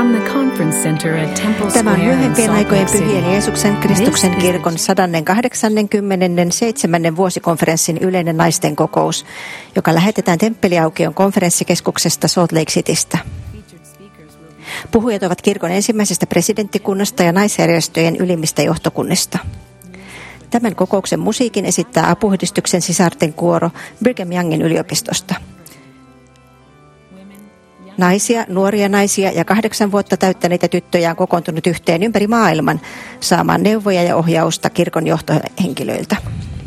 From the Conference Center at Temple Tämä on Square in myöhempien Salt aikojen Lake City. Pyhien Jeesuksen Kristuksen kirkon 187. vuosikonferenssin yleinen naisten kokous, joka lähetetään Temppeliaukion konferenssikeskuksesta Salt Lake Citystä. Puhujat ovat kirkon ensimmäisestä presidenttikunnasta ja naisjärjestöjen ylimmistä johtokunnista. Tämän kokouksen musiikin esittää Apuhyhdistyksen sisarten kuoro Brigham Youngin yliopistosta. Naisia, nuoria naisia ja 8 vuotta täyttäneitä tyttöjä on kokoontunut yhteen ympäri maailman saamaan neuvoja ja ohjausta kirkon johtohenkilöiltä.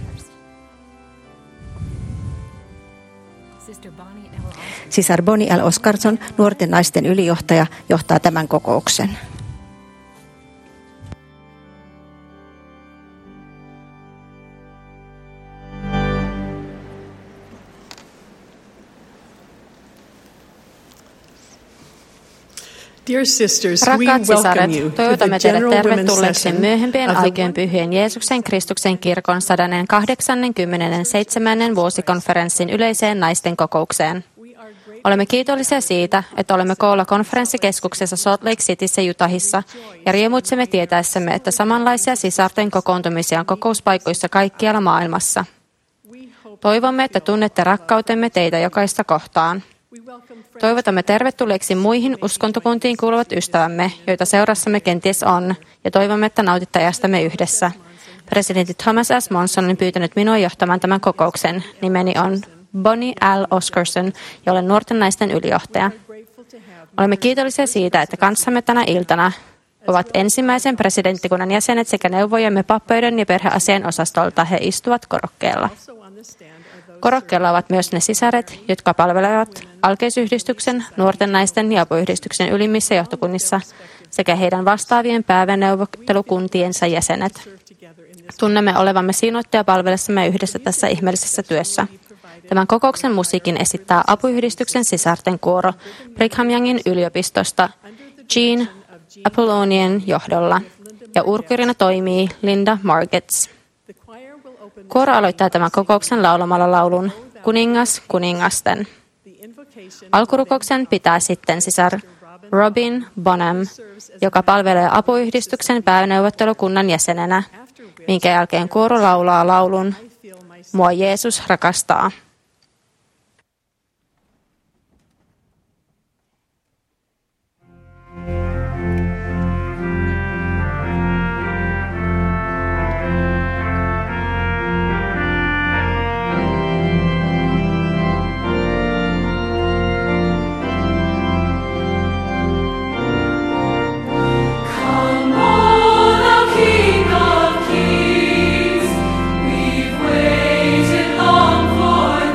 Sisar Bonnie L. Oscarson, nuorten naisten ylijohtaja, johtaa tämän kokouksen. Rakkaat sisaret, toivotamme teidät tervetulleeksi myöhempien aikojen Pyhien Jeesuksen Kristuksen kirkon 187. vuosikonferenssin yleiseen naisten kokoukseen. Olemme kiitollisia siitä, että olemme koolla konferenssikeskuksessa Salt Lake Cityssä Utahissa ja riemuitsemme tietäessämme, että samanlaisia sisarten kokoontumisia on kokouspaikoissa kaikkialla maailmassa. Toivomme, että tunnette rakkautemme teitä jokaista kohtaan. Toivotamme tervetulleeksi muihin uskontokuntiin kuuluvat ystävämme, joita seurassamme kenties on, ja toivomme, että nautitte ajastamme yhdessä. Presidentti Thomas S. Monson on pyytänyt minua johtamaan tämän kokouksen. Nimeni on Bonnie L. Oscarson, ja olen nuorten naisten ylijohtaja. Olemme kiitollisia siitä, että kanssamme tänä iltana ovat ensimmäisen presidenttikunnan jäsenet sekä neuvojemme pappeuden ja perheasian osastolta. He istuvat korokkeella. Korokkeella ovat myös ne sisaret, jotka palvelevat alkeisyhdistyksen, nuorten naisten ja apuyhdistyksen ylimmissä johtokunnissa sekä heidän vastaavien pääneuvottelukuntiensa jäsenet. Tunnemme olevamme siunattuja palvelessamme yhdessä tässä ihmeellisessä työssä. Tämän kokouksen musiikin esittää apuyhdistyksen sisarten kuoro Brigham Youngin yliopistosta Jean Apollonian johdolla ja urkurina toimii Linda Margetts. Kuoro aloittaa tämän kokouksen laulamalla laulun Kuningas kuningasten. Alkurukouksen pitää sitten sisar Robin Bonham, joka palvelee apuyhdistyksen pääneuvottelukunnan jäsenenä, minkä jälkeen kuoro laulaa laulun Mua Jeesus rakastaa. King of Kings, we've waited long for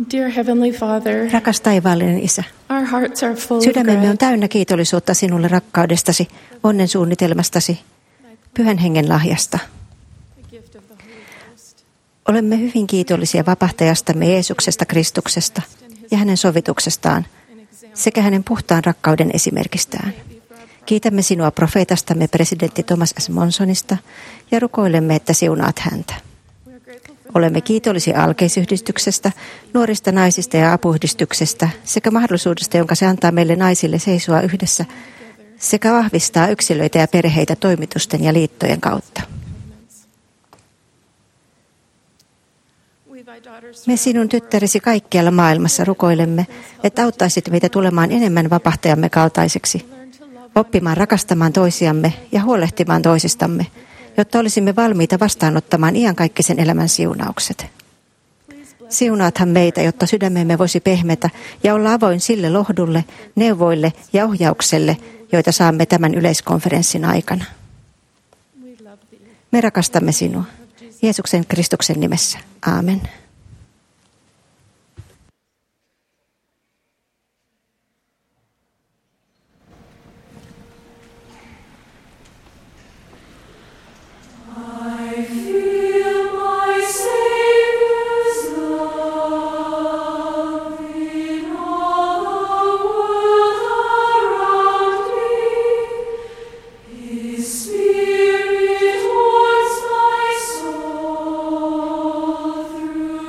Dear Heavenly Father, Rakas taivaallinen Isä, our hearts are full of sydämemme on gratitude. täynnä kiitollisuutta sinulle rakkaudestasi, onnen suunnitelmastasi, Pyhän Hengen lahjasta. Olemme hyvin kiitollisia vapahtajastamme Jeesuksesta Kristuksesta ja hänen sovituksestaan sekä hänen puhtaan rakkauden esimerkistään. Kiitämme sinua profeetastamme presidentti Thomas S. Monsonista ja rukoilemme, että siunaat häntä. Olemme kiitollisia alkeisyhdistyksestä, nuorista naisista ja apuyhdistyksestä sekä mahdollisuudesta, jonka se antaa meille naisille seisoa yhdessä sekä vahvistaa yksilöitä ja perheitä toimitusten ja liittojen kautta. Me sinun tyttäresi kaikkialla maailmassa rukoilemme, että auttaisit meitä tulemaan enemmän vapahtajamme kaltaiseksi, oppimaan rakastamaan toisiamme ja huolehtimaan toisistamme, jotta olisimme valmiita vastaanottamaan iankaikkisen elämän siunaukset. Siunaathan meitä, jotta sydämemme voisi pehmetä ja olla avoin sille lohdulle, neuvoille ja ohjaukselle, joita saamme tämän yleiskonferenssin aikana. Me rakastamme sinua. Jeesuksen Kristuksen nimessä. Aamen. Through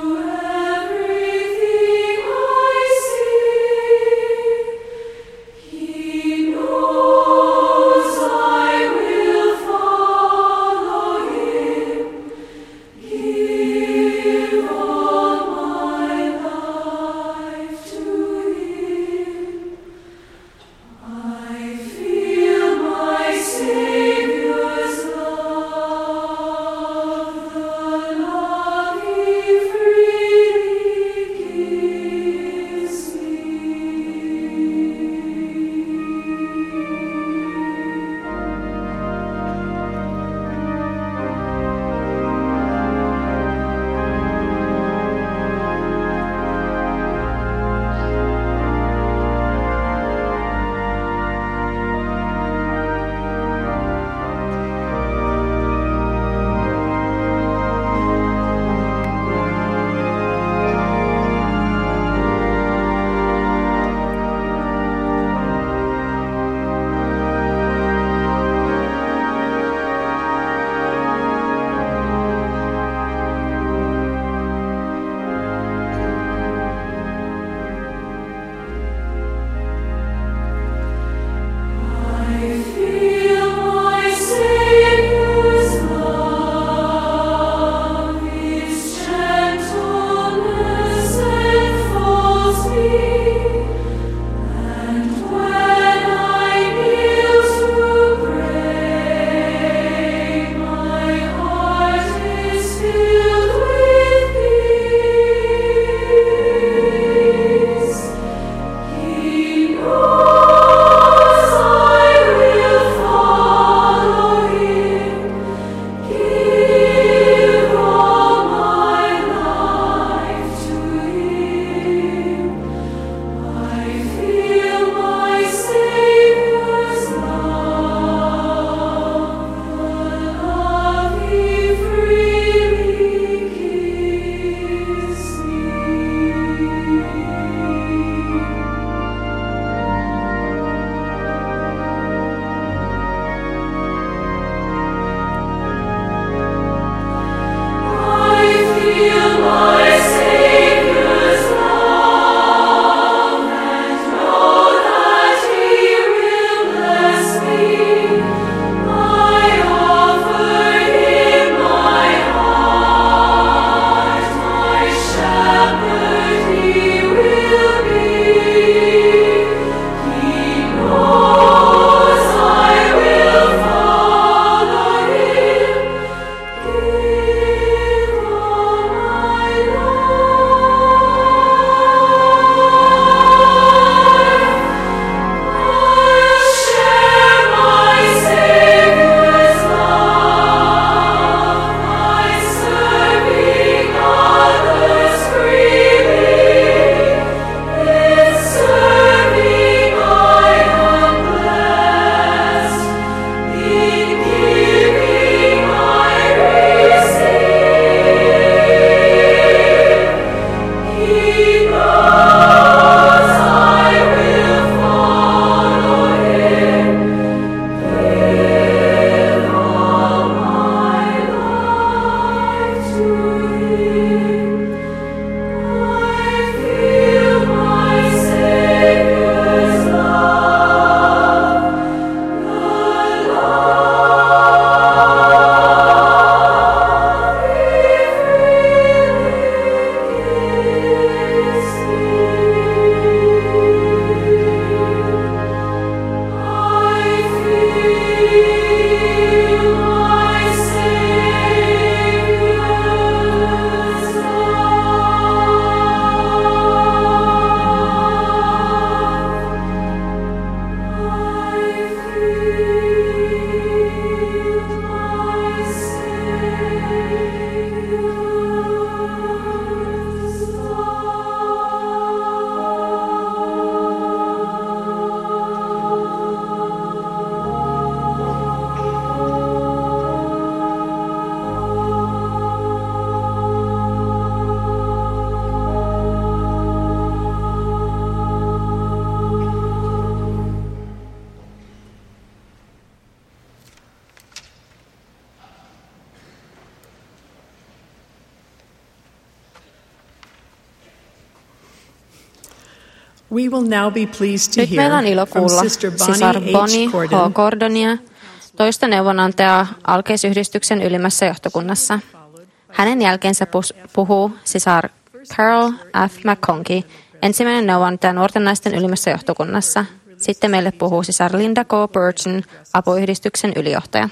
We will now be pleased to Nyt meillä on hear ilo from kuulla Sister sisar Bonnie Bonnie H. H. Cordonia, toista neuvonantajaa Alkeisyhdistyksen ylimmässä johtokunnassa. Hänen jälkeensä puhuu sisar Carol F. McConkie, ensimmäinen neuvonantaja nuorten naisten ylimmässä johtokunnassa. Sitten meille puhuu sisar Linda K. Burton, apuyhdistyksen ylijohtaja.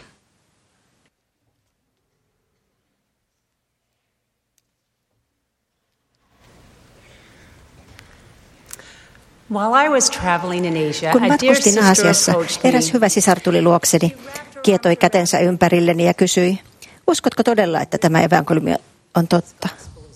Kun matkustin Aasiassa, eräs hyvä sisar tuli luokseni, kietoi kätensä ympärilleni ja kysyi, uskotko todella, että tämä evankeliumi on totta?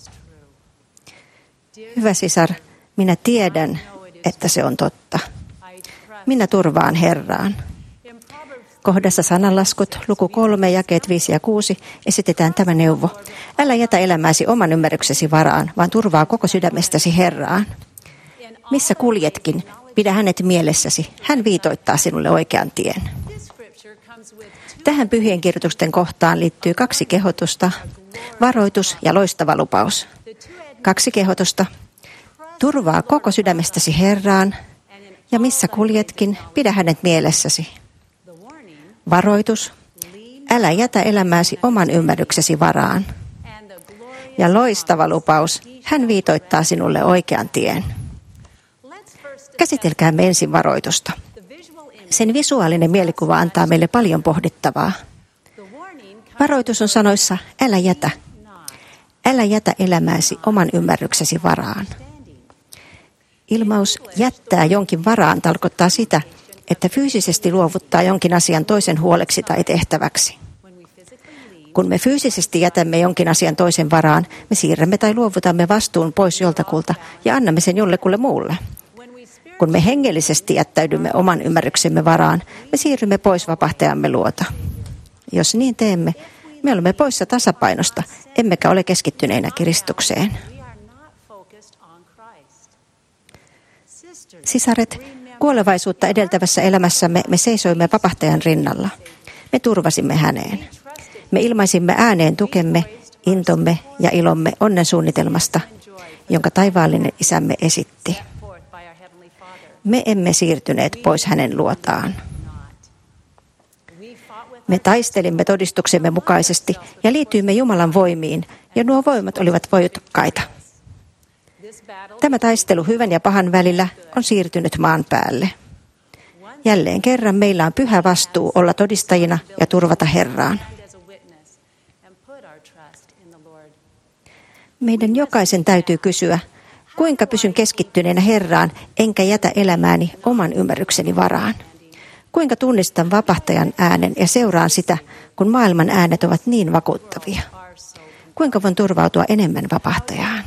Hyvä sisar, minä tiedän, että se on totta. Minä turvaan Herraan. Kohdassa sananlaskut, luku 3, jakeet 5 ja 6, esitetään tämä neuvo. Älä jätä elämääsi oman ymmärryksesi varaan, vaan turvaa koko sydämestäsi Herraan. Missä kuljetkin, pidä hänet mielessäsi. Hän viitoittaa sinulle oikean tien. Tähän pyhien kirjoitusten kohtaan liittyy 2 kehotusta, varoitus ja loistava lupaus. 2 kehotusta, turvaa koko sydämestäsi Herraan, ja missä kuljetkin, pidä hänet mielessäsi. Varoitus, älä jätä elämääsi oman ymmärryksesi varaan. Ja loistava lupaus, hän viitoittaa sinulle oikean tien. Käsitelkäämme ensin varoitusta. Sen visuaalinen mielikuva antaa meille paljon pohdittavaa. Varoitus on sanoissa, älä jätä. Älä jätä elämääsi oman ymmärryksesi varaan. Ilmaus jättää jonkin varaan tarkoittaa sitä, että fyysisesti luovuttaa jonkin asian toisen huoleksi tai tehtäväksi. Kun me fyysisesti jätämme jonkin asian toisen varaan, me siirrämme tai luovutamme vastuun pois joltakulta ja annamme sen jollekulle muulle. Kun me hengellisesti jättäydymme oman ymmärryksemme varaan, me siirrymme pois vapahtajamme luota. Jos niin teemme, me olemme poissa tasapainosta, emmekä ole keskittyneinä Kristukseen. Sisaret, kuolevaisuutta edeltävässä elämässämme me seisoimme vapahtajan rinnalla. Me turvasimme häneen. Me ilmaisimme ääneen tukemme, intomme ja ilomme onnen suunnitelmasta, jonka taivaallinen isämme esitti. Me emme siirtyneet pois hänen luotaan. Me taistelimme todistuksemme mukaisesti ja liityimme Jumalan voimiin, ja nuo voimat olivat voitokkaita. Tämä taistelu hyvän ja pahan välillä on siirtynyt maan päälle. Jälleen kerran meillä on pyhä vastuu olla todistajina ja turvata Herraan. Meidän jokaisen täytyy kysyä, kuinka pysyn keskittyneenä Herraan, enkä jätä elämääni oman ymmärrykseni varaan? Kuinka tunnistan vapahtajan äänen ja seuraan sitä, kun maailman äänet ovat niin vakuuttavia? Kuinka voin turvautua enemmän vapahtajaan?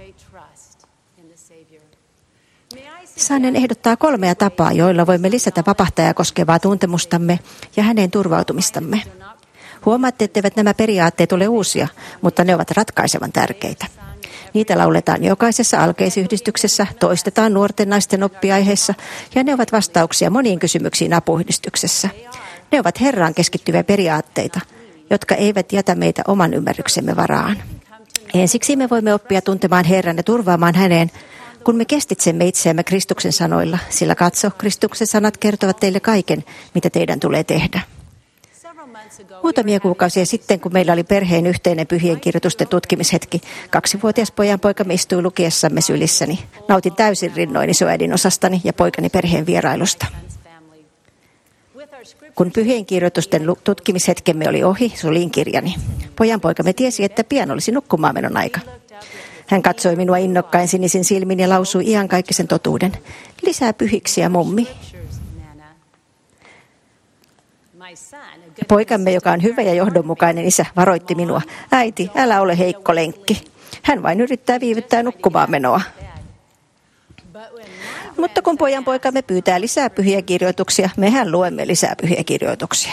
Saanen ehdottaa 3 tapaa, joilla voimme lisätä vapahtajaa koskevaa tuntemustamme ja hänen turvautumistamme. Huomaatte, etteivät nämä periaatteet ole uusia, mutta ne ovat ratkaisevan tärkeitä. Niitä lauletaan jokaisessa alkeisyhdistyksessä, toistetaan nuorten naisten oppiaiheissa ja ne ovat vastauksia moniin kysymyksiin apuyhdistyksessä. Ne ovat Herraan keskittyviä periaatteita, jotka eivät jätä meitä oman ymmärryksemme varaan. Ensiksi me voimme oppia tuntemaan Herran ja turvaamaan häneen, kun me kestitsemme itseämme Kristuksen sanoilla, sillä katso, Kristuksen sanat kertovat teille kaiken, mitä teidän tulee tehdä. Muutamia kuukausia sitten, kun meillä oli perheen yhteinen pyhien kirjoitusten tutkimishetki, 2-vuotias pojanpoikamme istui lukiessamme sylissäni. Nautin täysin rinnoin isoäidin osastani ja poikani perheen vierailusta. Kun pyhien kirjoitusten tutkimishetkemme oli ohi, suljin kirjani. Pojanpoikamme tiesi, että pian olisi nukkumaan menon aika. Hän katsoi minua innokkain sinisin silmin ja lausui iankaikkisen totuuden. Lisää pyhiksiä, mummi. Poikamme, joka on hyvä ja johdonmukainen isä, varoitti minua. Äiti, älä ole heikko lenkki. Hän vain yrittää viivyttää nukkumaan menoa. Mutta kun pojanpoikamme pyytää lisää pyhiä kirjoituksia, mehän luemme lisää pyhiä kirjoituksia.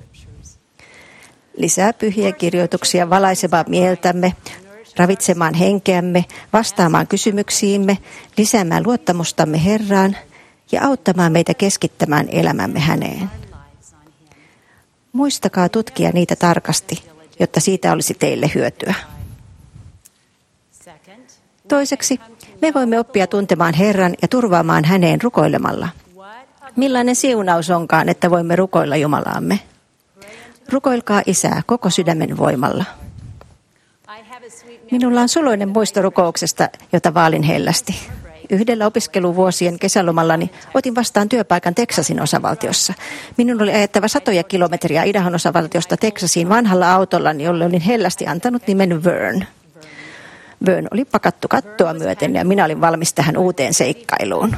Lisää pyhiä kirjoituksia valaisemaan mieltämme, ravitsemaan henkeämme, vastaamaan kysymyksiimme, lisäämään luottamustamme Herraan ja auttamaan meitä keskittämään elämämme häneen. Muistakaa tutkia niitä tarkasti, jotta siitä olisi teille hyötyä. Toiseksi, Me voimme oppia tuntemaan Herran ja turvaamaan häneen rukoilemalla. Millainen siunaus onkaan, että voimme rukoilla Jumalaamme. Rukoilkaa Isää koko sydämen voimalla. Minulla on suloinen muisto rukouksesta, jota vaalin hellästi. Yhdellä opiskeluvuosien kesälomallani otin vastaan työpaikan Teksasin osavaltiossa. Minun oli ajettava 100 kilometriä Idahon osavaltiosta Teksasiin vanhalla autollani, jolle olin hellästi antanut nimen Vern. Vern oli pakattu kattoa myöten ja minä olin valmis tähän uuteen seikkailuun.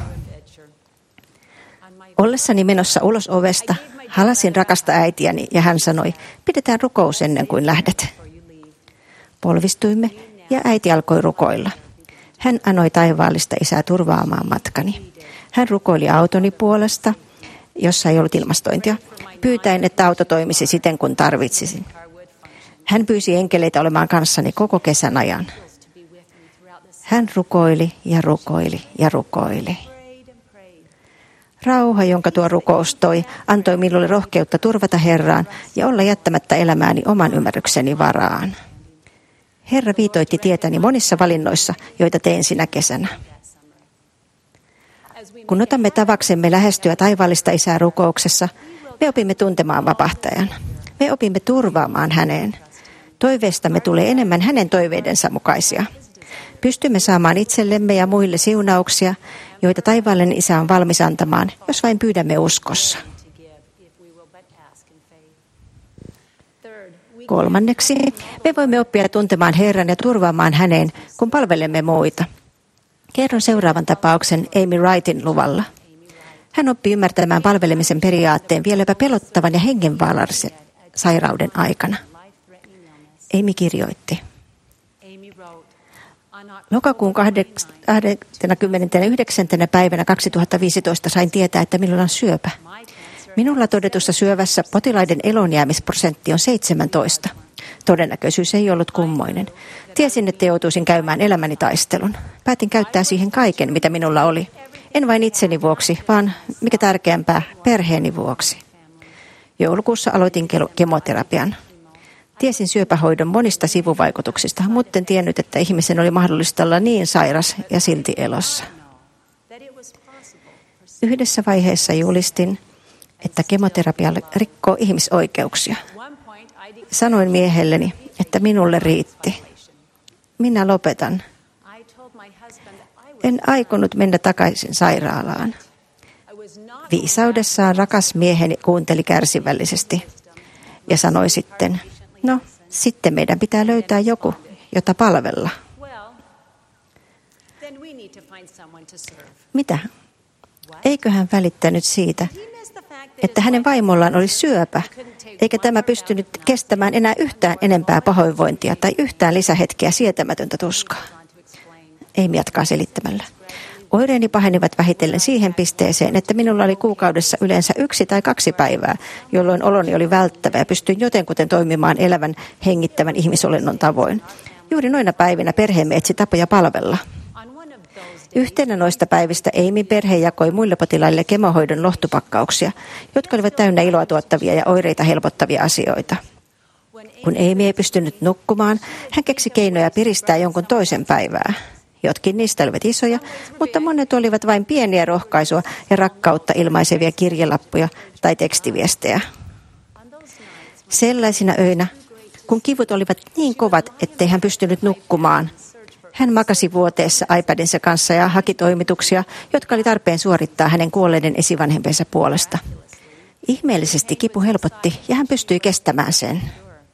Ollessani menossa ulos ovesta, halasin rakasta äitiäni ja hän sanoi, pidetään rukous ennen kuin lähdet. Polvistuimme ja äiti alkoi rukoilla. Hän anoi taivaallista Isää turvaamaan matkani. Hän rukoili autoni puolesta, jossa ei ollut ilmastointia, pyytäen, että auto toimisi siten kuin tarvitsisin. Hän pyysi enkeleitä olemaan kanssani koko kesän ajan. Hän rukoili ja rukoili ja rukoili. Rauha, jonka tuo rukous toi, antoi minulle rohkeutta turvata Herraan ja olla jättämättä elämääni oman ymmärrykseni varaan. Herra viitoitti tietäni monissa valinnoissa, joita tein sinä kesänä. Kun otamme tavaksemme lähestyä taivaallista Isää rukouksessa, me opimme tuntemaan vapahtajan. Me opimme turvaamaan häneen. Toiveestamme tulee enemmän hänen toiveidensa mukaisia. Pystymme saamaan itsellemme ja muille siunauksia, joita taivaallinen Isä on valmis antamaan, jos vain pyydämme uskossa. Kolmanneksi, me voimme oppia tuntemaan Herran ja turvaamaan häneen, kun palvelemme muita. Kerron seuraavan tapauksen Amy Wrightin luvalla. Hän oppi ymmärtämään palvelemisen periaatteen vieläpä pelottavan ja hengenvaarallisen sairauden aikana. Amy kirjoitti. Lokakuun 29. päivänä 2015 sain tietää, että minulla on syöpä. Minulla todetussa syövässä potilaiden elonjäämisprosentti on 17. Todennäköisyys ei ollut kummoinen. Tiesin, että joutuisin käymään elämäni taistelun. Päätin käyttää siihen kaiken, mitä minulla oli. En vain itseni vuoksi, vaan mikä tärkeämpää, perheeni vuoksi. Joulukuussa aloitin kemoterapian. Tiesin syöpähoidon monista sivuvaikutuksista, mutta en tiennyt, että ihmisen oli mahdollista olla niin sairas ja silti elossa. Yhdessä vaiheessa julistin, että kemoterapia rikkoo ihmisoikeuksia. Sanoin miehelleni, että minulle riitti. Minä lopetan. En aikonut mennä takaisin sairaalaan. Viisaudessaan rakas mieheni kuunteli kärsivällisesti ja sanoi sitten, no, sitten meidän pitää löytää joku, jota palvella. Mitä? Eikö hän välittänyt siitä, että hänen vaimollaan oli syöpä, eikä tämä pystynyt kestämään enää yhtään enempää pahoinvointia tai yhtään lisähetkeä sietämätöntä tuskaa? Amy jatkaa selittämällä. Oireeni pahenivat vähitellen siihen pisteeseen, että minulla oli kuukaudessa yleensä 1 tai 2 päivää, jolloin oloni oli välttävä ja pystyin jotenkuten toimimaan elävän, hengittävän ihmisolennon tavoin. Juuri noina päivinä perheemme etsi tapoja palvella. Yhtenä noista päivistä Amyn perhe jakoi muille potilaille kemohoidon lohtupakkauksia, jotka olivat täynnä iloa tuottavia ja oireita helpottavia asioita. Kun Amy ei pystynyt nukkumaan, hän keksi keinoja piristää jonkun toisen päivää. Jotkin niistä olivat isoja, mutta monet olivat vain pieniä rohkaisua ja rakkautta ilmaisevia kirjelappuja tai tekstiviestejä. Sellaisina öinä, kun kivut olivat niin kovat, ettei hän pystynyt nukkumaan, hän makasi vuoteessa iPadinsa kanssa ja haki toimituksia, jotka oli tarpeen suorittaa hänen kuolleiden esivanhempensa puolesta. Ihmeellisesti kipu helpotti ja hän pystyi kestämään sen.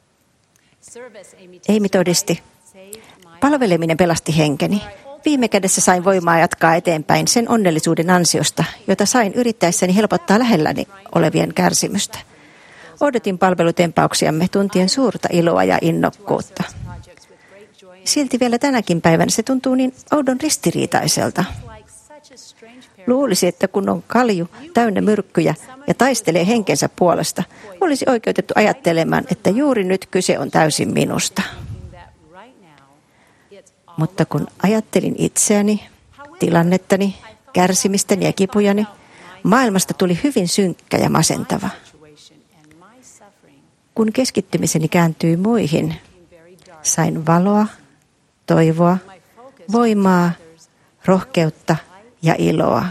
Amy todisti, palveleminen pelasti henkeni. Viime kädessä sain voimaa jatkaa eteenpäin sen onnellisuuden ansiosta, jota sain yrittäessäni helpottaa lähelläni olevien kärsimystä. Odotin palvelutempauksiamme tuntien suurta iloa ja innokkuutta. Silti vielä tänäkin päivänä se tuntuu niin oudon ristiriitaiselta. Luulisi, että kun on kalju täynnä myrkkyjä ja taistelee henkensä puolesta, olisi oikeutettu ajattelemaan, että juuri nyt kyse on täysin minusta. Mutta kun ajattelin itseäni, tilannettani, kärsimistäni ja kipujani, maailmasta tuli hyvin synkkä ja masentava. Kun keskittymiseni kääntyi muihin, sain valoa, toivoa, voimaa, rohkeutta ja iloa.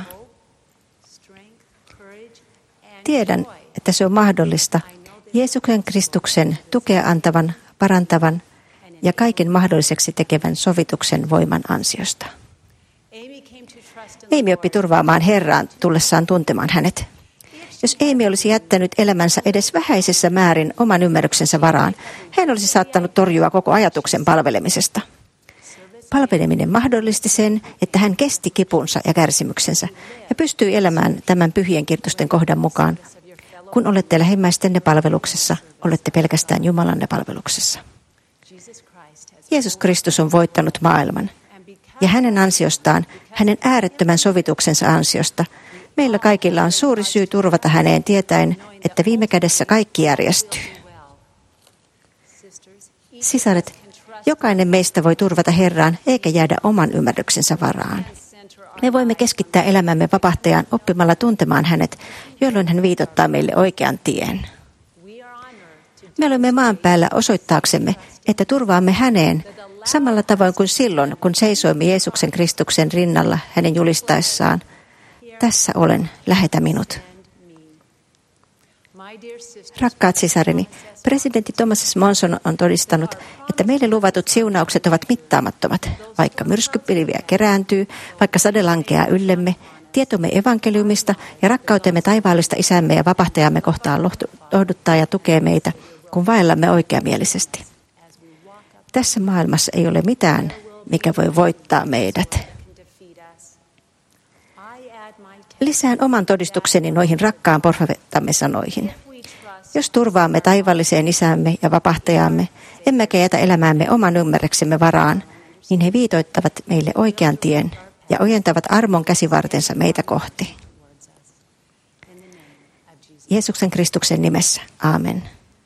Tiedän, että se on mahdollista Jeesuksen Kristuksen tukea antavan, parantavan ja kaiken mahdolliseksi tekevän sovituksen voiman ansiosta. Amy oppi turvaamaan Herraan tullessaan tuntemaan hänet. Jos Amy olisi jättänyt elämänsä edes vähäisessä määrin oman ymmärryksensä varaan, hän olisi saattanut torjua koko ajatuksen palvelemisesta. Palveleminen mahdollisti sen, että hän kesti kipunsa ja kärsimyksensä ja pystyi elämään tämän pyhien kirjoitusten kohdan mukaan. Kun olette lähimmäistenne palveluksessa, olette pelkästään Jumalanne palveluksessa. Jeesus Kristus on voittanut maailman. Ja hänen ansiostaan, hänen äärettömän sovituksensa ansiosta, meillä kaikilla on suuri syy turvata häneen tietäen, että viime kädessä kaikki järjestyy. Sisaret, jokainen meistä voi turvata Herraan eikä jäädä oman ymmärryksensä varaan. Me voimme keskittää elämämme vapahtajaan oppimalla tuntemaan hänet, jolloin hän viitottaa meille oikean tien. Me olemme maan päällä osoittaaksemme, että turvaamme häneen samalla tavoin kuin silloin, kun seisoimme Jeesuksen Kristuksen rinnalla hänen julistaessaan, tässä olen, lähetä minut. Rakkaat sisareni, presidentti Thomas S. Monson on todistanut, että meille luvatut siunaukset ovat mittaamattomat, vaikka myrskypilviä kerääntyy, vaikka sade lankeaa yllemme, tietomme evankeliumista ja rakkautemme taivaallista isämme ja vapahtajamme kohtaan lohduttaa ja tukee meitä, kun vaellamme oikeamielisesti. Tässä maailmassa ei ole mitään, mikä voi voittaa meidät. Lisään oman todistukseni noihin rakkaan profeettamme sanoihin. Jos turvaamme taivalliseen isämme ja vapahtajaamme, emmekä jätä elämäämme oman ymmärryksemme varaan, niin he viitoittavat meille oikean tien ja ojentavat armon käsivartensa meitä kohti. Jeesuksen Kristuksen nimessä. Aamen.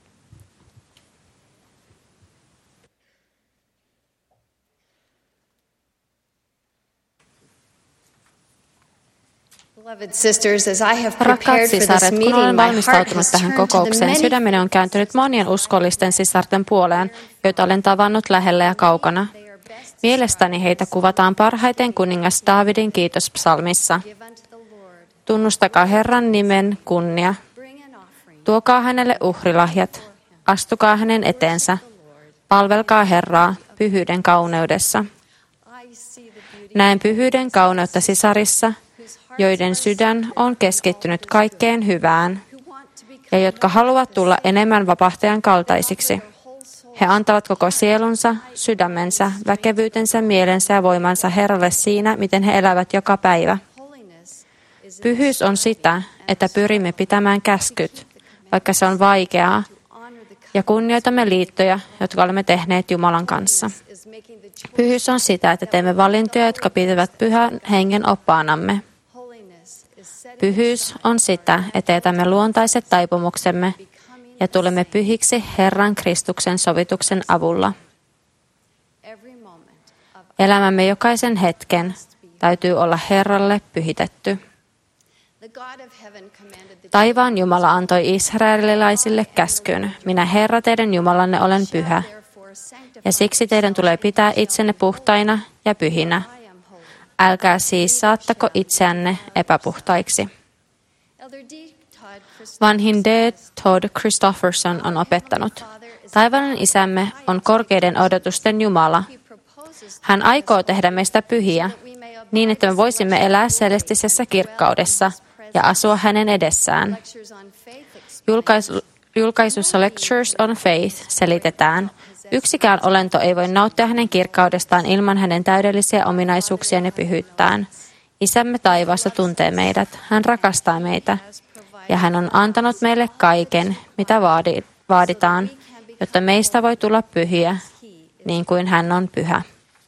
Rakkaat sisaret, kun olen valmistautunut tähän kokoukseen, sydämeni on kääntynyt monien uskollisten sisarten puoleen, joita olen tavannut lähellä ja kaukana. Mielestäni heitä kuvataan parhaiten kuningas Daavidin kiitospsalmissa. Tunnustakaa Herran nimen kunnia. Tuokaa hänelle uhrilahjat. Astukaa hänen eteensä. Palvelkaa Herraa pyhyyden kauneudessa. Näen pyhyyden kauneutta sisarissa, joiden sydän on keskittynyt kaikkeen hyvään ja jotka haluavat tulla enemmän vapahtajan kaltaisiksi. He antavat koko sielunsa, sydämensä, väkevyytensä, mielensä ja voimansa Herralle siinä, miten he elävät joka päivä. Pyhyys on sitä, että pyrimme pitämään käskyt, vaikka se on vaikeaa, ja kunnioitamme liittoja, jotka olemme tehneet Jumalan kanssa. Pyhyys on sitä, että teemme valintoja, jotka pitävät pyhän hengen oppaanamme. Pyhyys on sitä, että jätämme luontaiset taipumuksemme ja tulemme pyhiksi Herran Kristuksen sovituksen avulla. Elämämme jokaisen hetken täytyy olla Herralle pyhitetty. Taivaan Jumala antoi israelilaisille käskyn, minä Herra teidän Jumalanne olen pyhä, ja siksi teidän tulee pitää itsenne puhtaina ja pyhinä. Älkää siis saattako itseänne epäpuhtaiksi. Vanhin D. Todd Christofferson on opettanut, taivaallinen isämme on korkeiden odotusten Jumala. Hän aikoo tehdä meistä pyhiä, niin että me voisimme elää celestisessä kirkkaudessa ja asua hänen edessään. Julkaisussa Lectures on Faith selitetään, yksikään olento ei voi nauttia hänen kirkkaudestaan ilman hänen täydellisiä ominaisuuksiaan ja pyhyyttään. Isämme taivaassa tuntee meidät, hän rakastaa meitä, ja hän on antanut meille kaiken, mitä vaaditaan, jotta meistä voi tulla pyhiä, niin kuin hän on pyhä.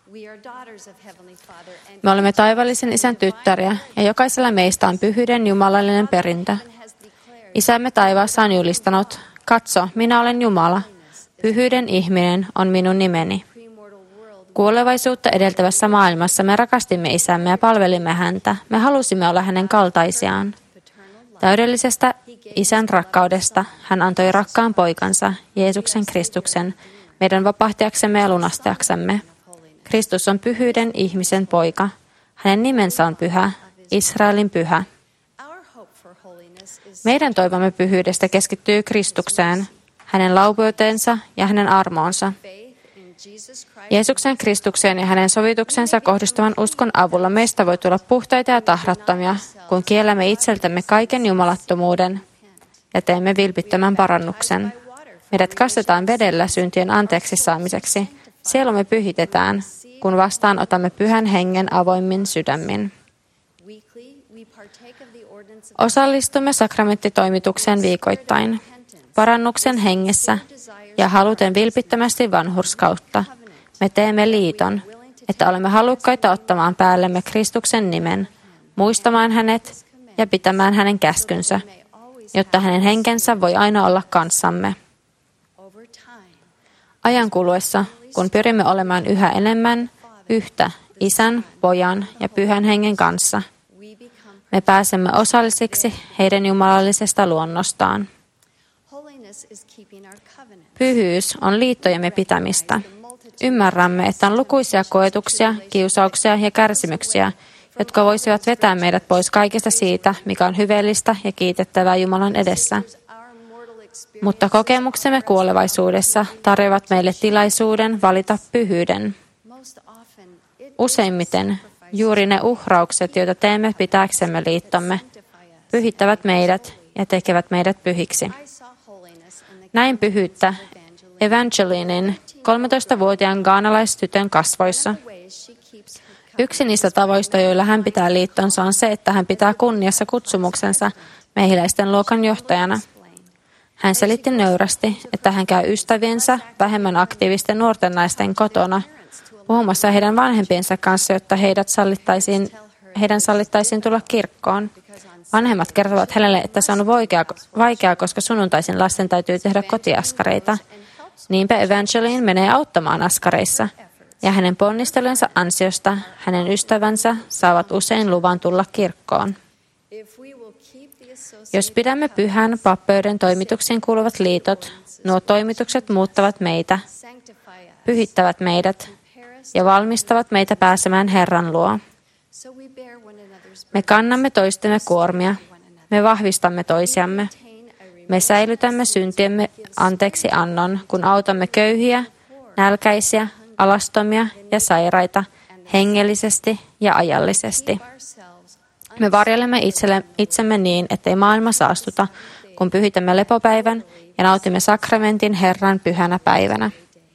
Me olemme taivallisen isän tyttäriä, ja jokaisella meistä on pyhyyden jumalallinen perintö. Isämme taivaassa on julistanut, katso, minä olen Jumala. Pyhyyden ihminen on minun nimeni. Kuolevaisuutta edeltävässä maailmassa me rakastimme isämme ja palvelimme häntä. Me halusimme olla hänen kaltaisiaan. Täydellisestä isän rakkaudesta hän antoi rakkaan poikansa, Jeesuksen Kristuksen, meidän vapahtajaksemme ja lunastajaksemme. Kristus on pyhyyden ihmisen poika. Hänen nimensä on pyhä, Israelin pyhä. Meidän toivomme pyhyydestä keskittyy Kristukseen, hänen laupeuteensa ja hänen armoonsa. Jeesuksen Kristukseen ja hänen sovituksensa kohdistuvan uskon avulla meistä voi tulla puhtaita ja tahrattomia, kun kiellämme itseltämme kaiken jumalattomuuden ja teemme vilpittömän parannuksen. Meidät kastetaan vedellä syntien anteeksi saamiseksi. Sielumme pyhitetään, kun vastaanotamme pyhän hengen avoimin sydämin. Osallistumme sakramenttitoimitukseen viikoittain, parannuksen hengessä ja haluten vilpittömästi vanhurskautta. Me teemme liiton, että olemme halukkaita ottamaan päällemme Kristuksen nimen, muistamaan hänet ja pitämään hänen käskynsä, jotta hänen henkensä voi aina olla kanssamme. Ajan kuluessa, kun pyrimme olemaan yhä enemmän yhtä Isän, Pojan ja Pyhän Hengen kanssa, me pääsemme osallisiksi heidän jumalallisesta luonnostaan. Pyhyys on liittojemme pitämistä. Ymmärrämme, että on lukuisia koetuksia, kiusauksia ja kärsimyksiä, jotka voisivat vetää meidät pois kaikesta siitä, mikä on hyveellistä ja kiitettävää Jumalan edessä. Mutta kokemuksemme kuolevaisuudessa tarjoavat meille tilaisuuden valita pyhyyden. Useimmiten juuri ne uhraukset, joita teemme pitääksemme liittomme, pyhittävät meidät ja tekevät meidät pyhiksi. Näin pyhyyttä Evangelinin 13-vuotiaan ghanalaistytön kasvoissa. Yksi niistä tavoista, joilla hän pitää liittonsa, on se, että hän pitää kunniassa kutsumuksensa mehiläisten luokan johtajana. Hän selitti nöyrästi, että hän käy ystäviensä, vähemmän aktiivisten nuorten naisten kotona, puhumassa heidän vanhempiensa kanssa, jotta heidän sallittaisiin tulla kirkkoon. Vanhemmat kertovat hänelle, että se on vaikeaa, koska sunnuntaisin lasten täytyy tehdä kotiaskareita. Niinpä Evangeline menee auttamaan askareissa, ja hänen ponnistelunsa ansiosta hänen ystävänsä saavat usein luvan tulla kirkkoon. Jos pidämme pyhän pappeuden toimituksiin kuuluvat liitot, nuo toimitukset muuttavat meitä, pyhittävät meidät ja valmistavat meitä pääsemään Herran luo. Me kannamme toistemme kuormia, me vahvistamme toisiamme, me säilytämme syntiemme anteeksi annon, kun autamme köyhiä, nälkäisiä, alastomia ja sairaita hengellisesti ja ajallisesti. Me varjelemme itsemme niin, ettei maailma saastuta, kun pyhitämme lepopäivän ja nautimme sakramentin Herran pyhänä päivänä.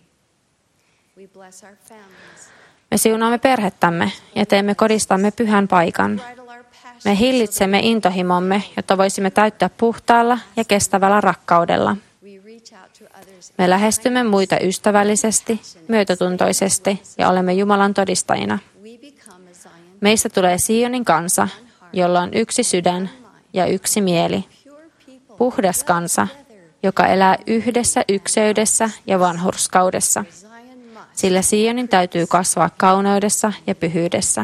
Me siunaamme perhettämme ja teemme kodistamme pyhän paikan. Me hillitsemme intohimomme, jotta voisimme täyttää puhtaalla ja kestävällä rakkaudella. Me lähestymme muita ystävällisesti, myötätuntoisesti ja olemme Jumalan todistajina. Meistä tulee Sionin kansa, jolla on yksi sydän ja yksi mieli. Puhdas kansa, joka elää yhdessä ykseydessä ja vanhurskaudessa. Sillä Sionin täytyy kasvaa kauneudessa ja pyhyydessä.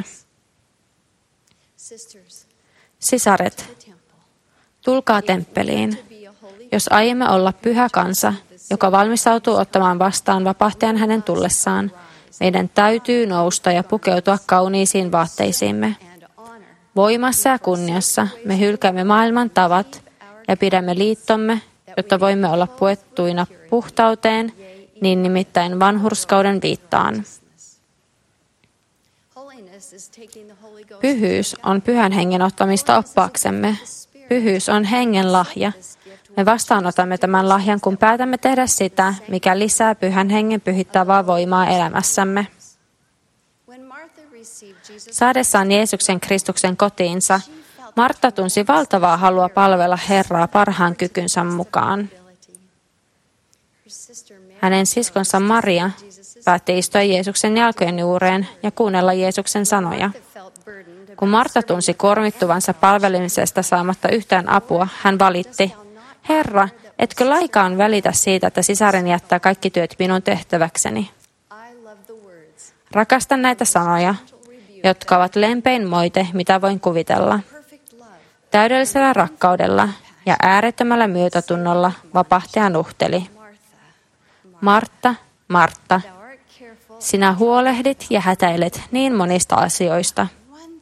Sisaret, tulkaa temppeliin. Jos aiomme olla pyhä kansa, joka valmistautuu ottamaan vastaan vapahtajan hänen tullessaan, meidän täytyy nousta ja pukeutua kauniisiin vaatteisiimme. Voimassa ja kunniassa me hylkäämme maailman tavat ja pidämme liittomme, jotta voimme olla puettuina puhtauteen, niin nimittäin vanhurskauden viittaan. Pyhyys on pyhän hengen ottamista oppaaksemme. Pyhyys on hengen lahja. Me vastaanotamme tämän lahjan, kun päätämme tehdä sitä, mikä lisää pyhän hengen pyhittävää voimaa elämässämme. Saadessaan Jeesuksen Kristuksen kotiinsa, Martta tunsi valtavaa halua palvella Herraa parhaan kykynsä mukaan. Hänen siskonsa Maria päätti istua Jeesuksen jalkojen juureen ja kuunnella Jeesuksen sanoja. Kun Martta tunsi kuormittuvansa palvelemisesta saamatta yhtään apua, hän valitti, Herra, etkö laikaan välitä siitä, että sisareni jättää kaikki työt minun tehtäväkseni? Rakastan näitä sanoja, jotka ovat lempein moite, mitä voin kuvitella. Täydellisellä rakkaudella ja äärettömällä myötätunnolla vapahtaja nuhteli. Martta, Martta, sinä huolehdit ja hätäilet niin monista asioista.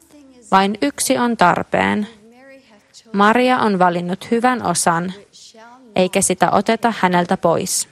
Vain yksi on tarpeen. Maria on valinnut hyvän osan, eikä sitä oteta häneltä pois.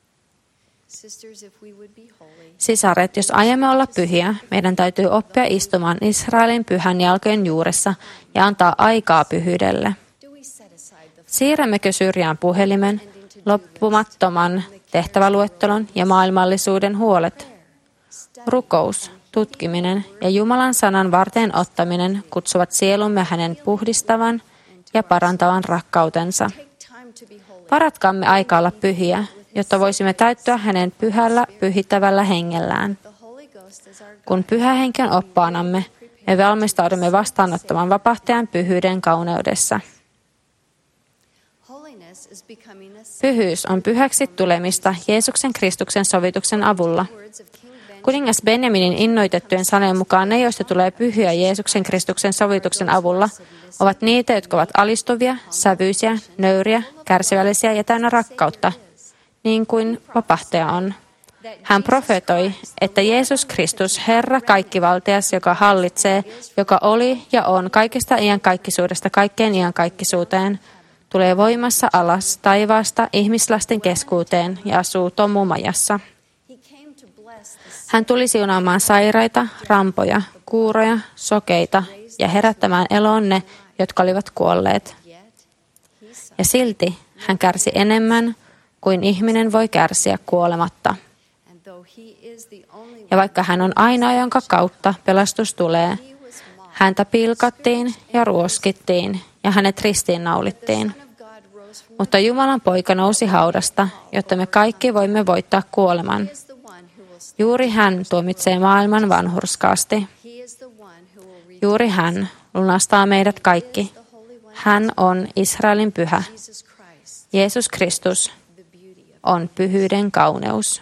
Sisaret, jos aiomme olla pyhiä, meidän täytyy oppia istumaan Israelin pyhän jalkojen juuressa ja antaa aikaa pyhyydelle. Siirrämmekö syrjään puhelimen, loppumattoman tehtäväluettelon ja maailmallisuuden huolet? Rukous, tutkiminen ja Jumalan sanan varten ottaminen kutsuvat sielumme hänen puhdistavan ja parantavan rakkautensa. Varatkaamme aikaa olla pyhiä, jotta voisimme täyttyä hänen pyhällä, pyhittävällä hengellään. Kun pyhä henki on oppaanamme, me valmistaudumme vastaanottamaan vapahtajan pyhyyden kauneudessa. Pyhyys on pyhäksi tulemista Jeesuksen Kristuksen sovituksen avulla. Kuningas Benjaminin innoitettujen sanojen mukaan ne, joista tulee pyhiä Jeesuksen Kristuksen sovituksen avulla, ovat niitä, jotka ovat alistuvia, sävyisiä, nöyriä, kärsivällisiä ja täynnä rakkautta, niin kuin vapahtaja on. Hän profetoi, että Jeesus Kristus, Herra kaikkivaltias, joka hallitsee, joka oli ja on kaikesta iankaikkisuudesta kaikkeen iankaikkisuuteen, tulee voimassa alas taivaasta ihmislasten keskuuteen ja asuu tomumajassa. Hän tuli siunaamaan sairaita, rampoja, kuuroja, sokeita ja herättämään eloon ne, jotka olivat kuolleet. Ja silti hän kärsi enemmän kuin ihminen voi kärsiä kuolematta. Ja vaikka hän on ainoa, jonka kautta pelastus tulee, häntä pilkattiin ja ruoskittiin ja hänet ristiinnaulittiin. Mutta Jumalan poika nousi haudasta, jotta me kaikki voimme voittaa kuoleman. Juuri hän tuomitsee maailman vanhurskaasti. Juuri hän lunastaa meidät kaikki. Hän on Israelin pyhä. Jeesus Kristus on pyhyyden kauneus.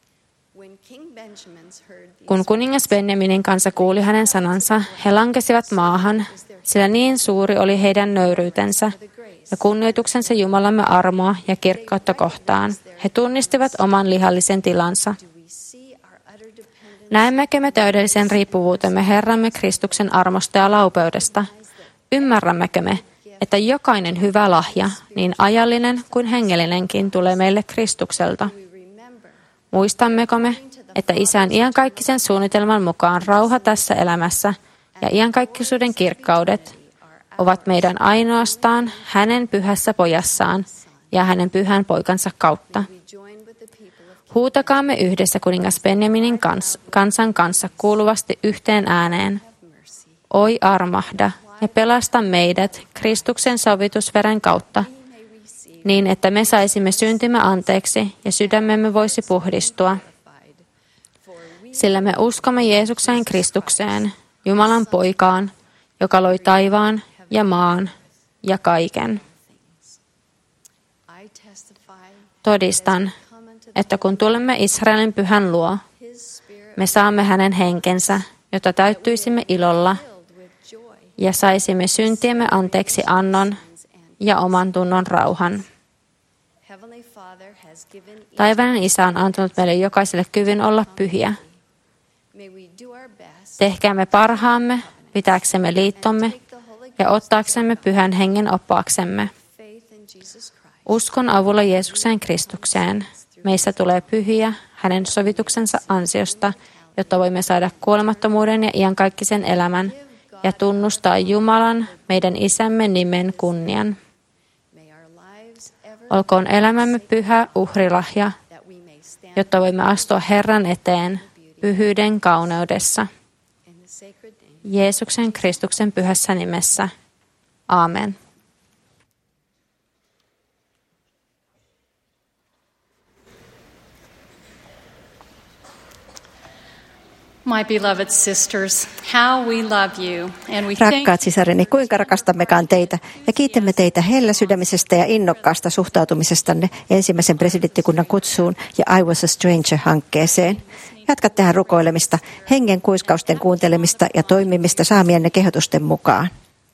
Kun kuningas Benjaminin kansa kuuli hänen sanansa, he lankesivat maahan, sillä niin suuri oli heidän nöyryytensä ja kunnioituksensa Jumalamme armoa ja kirkkautta kohtaan. He tunnistivat oman lihallisen tilansa. Näemmekö me täydellisen riippuvuutemme Herramme Kristuksen armosta ja laupeudesta? Ymmärrämmekö me, että jokainen hyvä lahja, niin ajallinen kuin hengellinenkin, tulee meille Kristukselta? Muistammeko me, että Isän iankaikkisen suunnitelman mukaan rauha tässä elämässä ja iankaikkisuuden kirkkaudet ovat meidän ainoastaan hänen pyhässä pojassaan ja hänen pyhän poikansa kautta? Huutakaamme yhdessä kuningas Benjaminin kansan kanssa kuuluvasti yhteen ääneen. Oi armahda ja pelasta meidät Kristuksen sovitusveren kautta, niin että me saisimme syntimme anteeksi ja sydämemme voisi puhdistua. Sillä me uskomme Jeesuksen Kristukseen, Jumalan poikaan, joka loi taivaan ja maan ja kaiken. Todistan, että kun tulemme Israelin pyhän luo, me saamme hänen henkensä, jotta täyttyisimme ilolla ja saisimme syntiemme anteeksi annon ja oman tunnon rauhan. Taivainen Isä on antanut meille jokaiselle kyvyn olla pyhiä. Tehkäämme parhaamme, pitääksemme liittomme ja ottaaksemme pyhän hengen oppaaksemme. Uskon avulla Jeesuksen Kristukseen meistä tulee pyhiä hänen sovituksensa ansiosta, jotta voimme saada kuolemattomuuden ja iankaikkisen elämän ja tunnustaa Jumalan, meidän Isämme nimen kunnian. Olkoon elämämme pyhä uhrilahja, jotta voimme astua Herran eteen pyhyyden kauneudessa. Jeesuksen Kristuksen pyhässä nimessä. Aamen. My beloved sisters, how we love you, and we Rakkaat sisareni, kuinka rakastammekaan teitä ja kiitämme teitä helläsydämisestä ja innokkaasta suhtautumisestanne ensimmäisen presidenttikunnan kutsuun ja I Was a Stranger-hankkeeseen. Jatkattehan rukoilemista, hengen kuiskausten kuuntelemista ja toimimista saamienne kehotusten mukaan.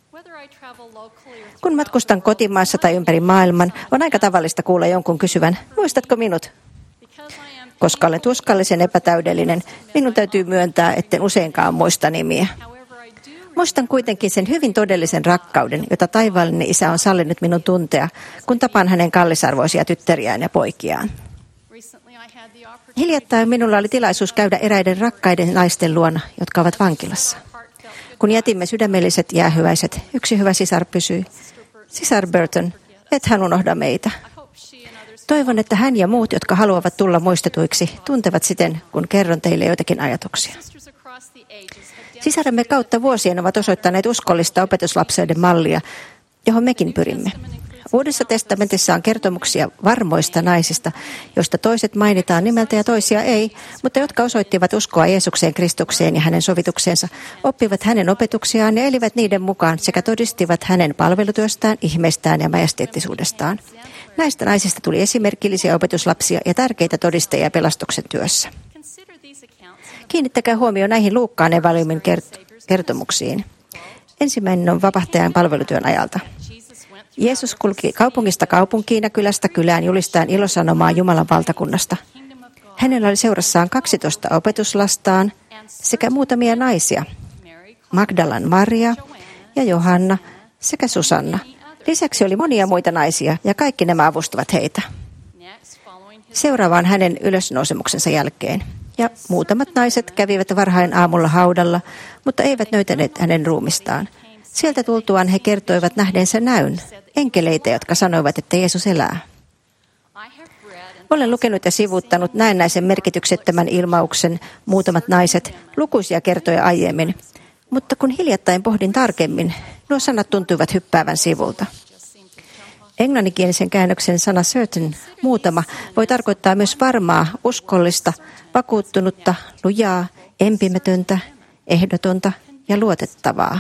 Kun matkustan kotimaassa tai ympäri maailman, on aika tavallista kuulla jonkun kysyvän, muistatko minut? Koska olen tuskallisen epätäydellinen, minun täytyy myöntää, etten useinkaan muista nimiä. Muistan kuitenkin sen hyvin todellisen rakkauden, jota taivaallinen Isä on sallinut minun tuntea, kun tapaan hänen kallisarvoisia tyttäriään ja poikiaan. Hiljattain minulla oli tilaisuus käydä eräiden rakkaiden naisten luona, jotka ovat vankilassa. Kun jätimme sydämelliset jäähyväiset, yksi hyvä sisar pysyi. Sisar Burton, ethän unohda meitä. Toivon, että hän ja muut, jotka haluavat tulla muistetuiksi, tuntevat siten, kun kerron teille joitakin ajatuksia. Sisaremme kautta vuosien ovat osoittaneet uskollista opetuslapseuden mallia, johon mekin pyrimme. Uudessa testamentissa on kertomuksia varmoista naisista, joista toiset mainitaan nimeltä ja toisia ei, mutta jotka osoittivat uskoa Jeesukseen, Kristukseen ja hänen sovitukseensa, oppivat hänen opetuksiaan ja elivät niiden mukaan sekä todistivat hänen palvelutyöstään, ihmeistään ja majesteettisuudestaan. Näistä naisista tuli esimerkillisiä opetuslapsia ja tärkeitä todistajia pelastuksen työssä. Kiinnittäkää huomio näihin Luukkaan evankeliumin kertomuksiin. Ensimmäinen on vapahtajan palvelutyön ajalta. Jeesus kulki kaupungista kaupunkiin ja kylästä kylään julistaen ilosanomaa Jumalan valtakunnasta. Hänellä oli seurassaan 12 opetuslastaan sekä muutamia naisia, Magdalan Maria ja Johanna sekä Susanna. Lisäksi oli monia muita naisia ja kaikki nämä avustavat heitä. Seuraavaan hänen ylösnousemuksensa jälkeen. Ja muutamat naiset kävivät varhain aamulla haudalla, mutta eivät löytäneet hänen ruumistaan. Sieltä tultuaan he kertoivat nähneensä näyn, enkeleitä, jotka sanoivat, että Jeesus elää. Olen lukenut ja sivuuttanut näennäisen merkityksettömän ilmauksen muutamat naiset lukuisia kertoja aiemmin, mutta kun hiljattain pohdin tarkemmin, nuo sanat tuntuivat hyppäävän sivulta. Englanninkielisen käännöksen sana certain, muutama, voi tarkoittaa myös varmaa, uskollista, vakuuttunutta, lujaa, empimätöntä, ehdotonta ja luotettavaa.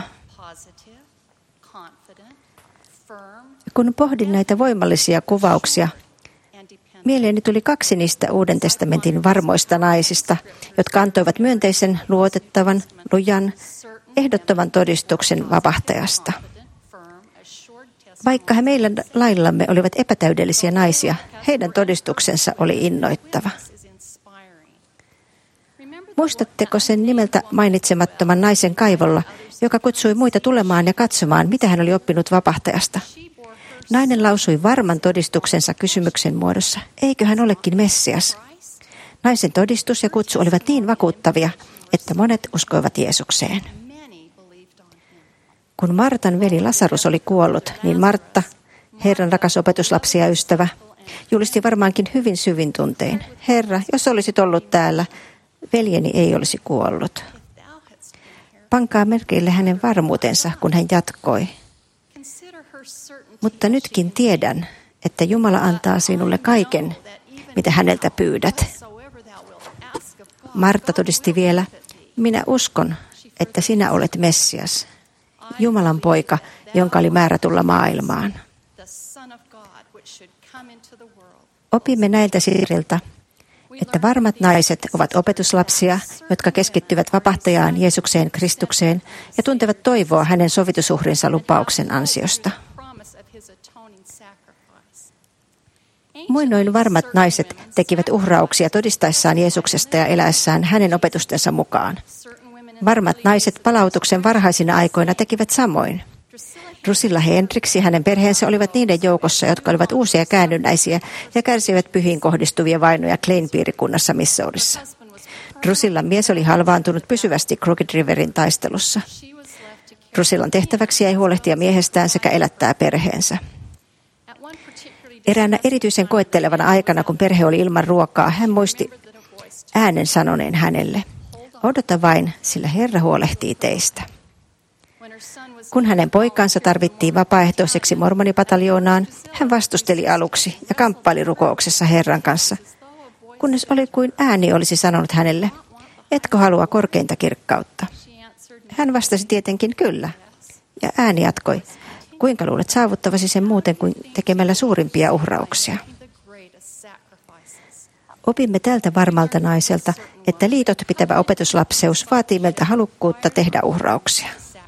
Kun pohdin näitä voimallisia kuvauksia, mieleeni tuli 2 niistä Uuden testamentin varmoista naisista, jotka antoivat myönteisen, luotettavan, lujan, ehdottoman todistuksen vapahtajasta. Vaikka he meillä laillamme olivat epätäydellisiä naisia, heidän todistuksensa oli innoittava. Muistatteko sen nimeltä mainitsemattoman naisen kaivolla, joka kutsui muita tulemaan ja katsomaan, mitä hän oli oppinut vapahtajasta? Nainen lausui varman todistuksensa kysymyksen muodossa, eikö hän olekin Messias? Naisen todistus ja kutsu olivat niin vakuuttavia, että monet uskoivat Jeesukseen. Kun Martan veli Lasarus oli kuollut, niin Martta, Herran rakas opetuslapsi ja ystävä, julisti varmaankin hyvin syvin tuntein. Herra, jos olisit ollut täällä, veljeni ei olisi kuollut. Pankaa merkille hänen varmuutensa, kun hän jatkoi. Mutta nytkin tiedän, että Jumala antaa sinulle kaiken, mitä häneltä pyydät. Martta todisti vielä, minä uskon, että sinä olet Messias, Jumalan poika, jonka oli määrä tulla maailmaan. Opimme näiltä siriltä, että varmat naiset ovat opetuslapsia, jotka keskittyvät vapahtajaan Jeesukseen Kristukseen ja tuntevat toivoa hänen sovitusuhrinsa lupauksen ansiosta. Muinoin varmat naiset tekivät uhrauksia todistaessaan Jeesuksesta ja eläessään hänen opetustensa mukaan. Varmat naiset palautuksen varhaisina aikoina tekivät samoin. Drusilla Hendrix ja hänen perheensä olivat niiden joukossa, jotka olivat uusia käännynnäisiä ja kärsivät pyhiin kohdistuvia vainoja Klein-piirikunnassa Missourissa. Drusillan mies oli halvaantunut pysyvästi Crooked Riverin taistelussa. Drusillan tehtäväksi jäi huolehtia miehestään sekä elättää perheensä. Eräänä erityisen koettelevana aikana, kun perhe oli ilman ruokaa, hän muisti äänen sanoneen hänelle, odota vain, sillä Herra huolehtii teistä. Kun hänen poikansa tarvittiin vapaaehtoiseksi mormonipataljoonaan, hän vastusteli aluksi ja kamppaili rukouksessa Herran kanssa, kunnes oli kuin ääni olisi sanonut hänelle, etkö halua korkeinta kirkkautta? Hän vastasi tietenkin kyllä, ja ääni jatkoi, kuinka luulet saavuttavasi sen muuten kuin tekemällä suurimpia uhrauksia? Opimme tältä varmalta naiselta, että liitot pitävä opetuslapseus vaatii meiltä halukkuutta tehdä uhrauksia.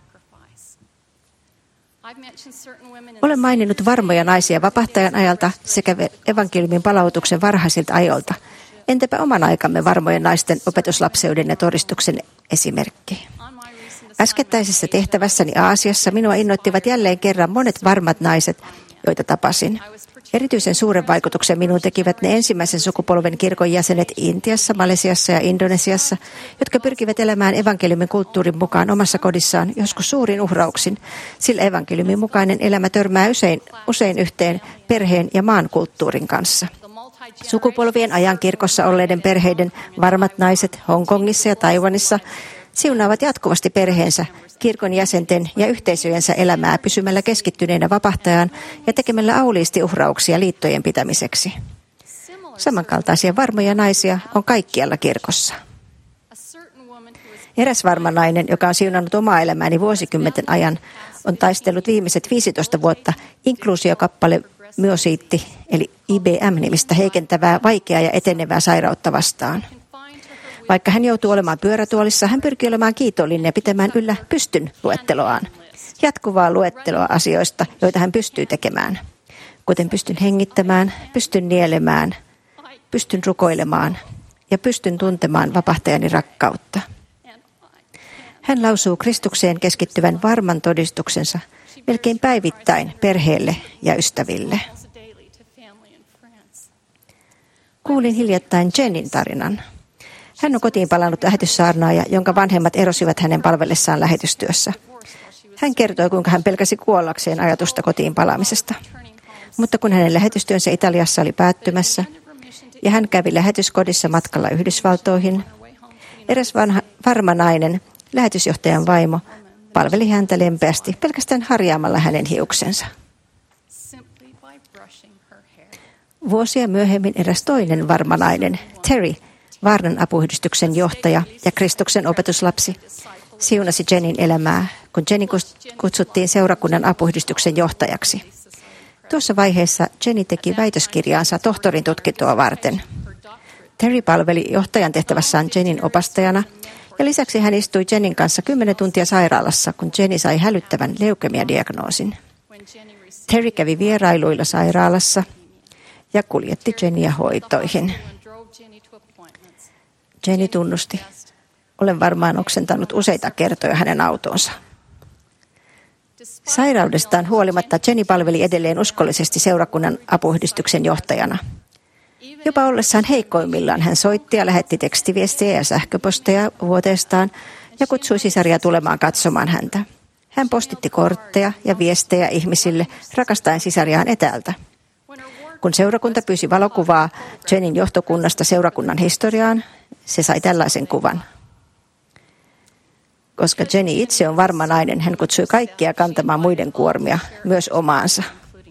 Olen maininnut varmoja naisia vapahtajan ajalta sekä evankeliumin palautuksen varhaisilta ajoilta. Entäpä oman aikamme varmojen naisten opetuslapseuden ja todistuksen esimerkki? Äskettäisessä tehtävässäni Aasiassa minua innoittivat jälleen kerran monet varmat naiset, joita tapasin. Erityisen suuren vaikutuksen minuun tekivät ne ensimmäisen sukupolven kirkon jäsenet Intiassa, Malesiassa ja Indonesiassa, jotka pyrkivät elämään evankeliumin kulttuurin mukaan omassa kodissaan, joskus suurin uhrauksin, sillä evankeliumin mukainen elämä törmää usein yhteen perheen ja maan kulttuurin kanssa. Sukupolvien ajan kirkossa olleiden perheiden varmat naiset Hongkongissa ja Taiwanissa siunaavat jatkuvasti perheensä, kirkon jäsenten ja yhteisöjensä elämää pysymällä keskittyneenä vapahtajaan ja tekemällä auliisti uhrauksia liittojen pitämiseksi. Samankaltaisia varmoja naisia on kaikkialla kirkossa. Eräs varma nainen, joka on siunannut omaa elämääni vuosikymmenten ajan, on taistellut viimeiset 15 vuotta inkluusiokappale myosiitti, eli IBM-nimistä heikentävää, vaikeaa ja etenevää sairautta vastaan. Vaikka hän joutuu olemaan pyörätuolissa, hän pyrkii olemaan kiitollinen ja pitämään yllä pystyn luetteloaan. Jatkuvaa luetteloa asioista, joita hän pystyy tekemään. Kuten pystyn hengittämään, pystyn nielemään, pystyn rukoilemaan ja pystyn tuntemaan vapahtajani rakkautta. Hän lausuu Kristukseen keskittyvän varman todistuksensa melkein päivittäin perheelle ja ystäville. Kuulin hiljattain Jenin tarinan. Hän on kotiin palannut lähetyssaarnaaja, jonka vanhemmat erosivat hänen palvellessaan lähetystyössä. Hän kertoi, kuinka hän pelkäsi kuollakseen ajatusta kotiin palaamisesta. Mutta kun hänen lähetystyönsä Italiassa oli päättymässä ja hän kävi lähetyskodissa matkalla Yhdysvaltoihin, eräs varma nainen, lähetysjohtajan vaimo, palveli häntä lempeästi pelkästään harjaamalla hänen hiuksensa. Vuosia myöhemmin eräs toinen varma nainen, Terry, Vaarnan apuyhdistyksen johtaja ja Kristuksen opetuslapsi, siunasi Jenin elämää, kun Jenny kutsuttiin seurakunnan apuyhdistyksen johtajaksi. Tuossa vaiheessa Jenny teki väitöskirjaansa tohtorin tutkintoa varten. Terry palveli johtajan tehtävässään Jenin opastajana ja lisäksi hän istui Jenin kanssa 10 tuntia sairaalassa, kun Jenny sai hälyttävän leukemiadiagnoosin. Terry kävi vierailuilla sairaalassa ja kuljetti Jennyä hoitoihin. Jenny tunnusti. Olen varmaan oksentanut useita kertoja hänen autonsa. Sairaudestaan huolimatta Jenny palveli edelleen uskollisesti seurakunnan apuyhdistyksen johtajana. Jopa ollessaan heikkoimmillaan hän soitti ja lähetti tekstiviestejä ja sähköposteja vuoteestaan ja kutsui sisaria tulemaan katsomaan häntä. Hän postitti kortteja ja viestejä ihmisille rakastaen sisariaan etäältä. Kun seurakunta pyysi valokuvaa Jennyn johtokunnasta seurakunnan historiaan, se sai tällaisen kuvan. Koska Jenny itse on varma nainen, hän kutsui kaikkia kantamaan muiden kuormia, myös omaansa.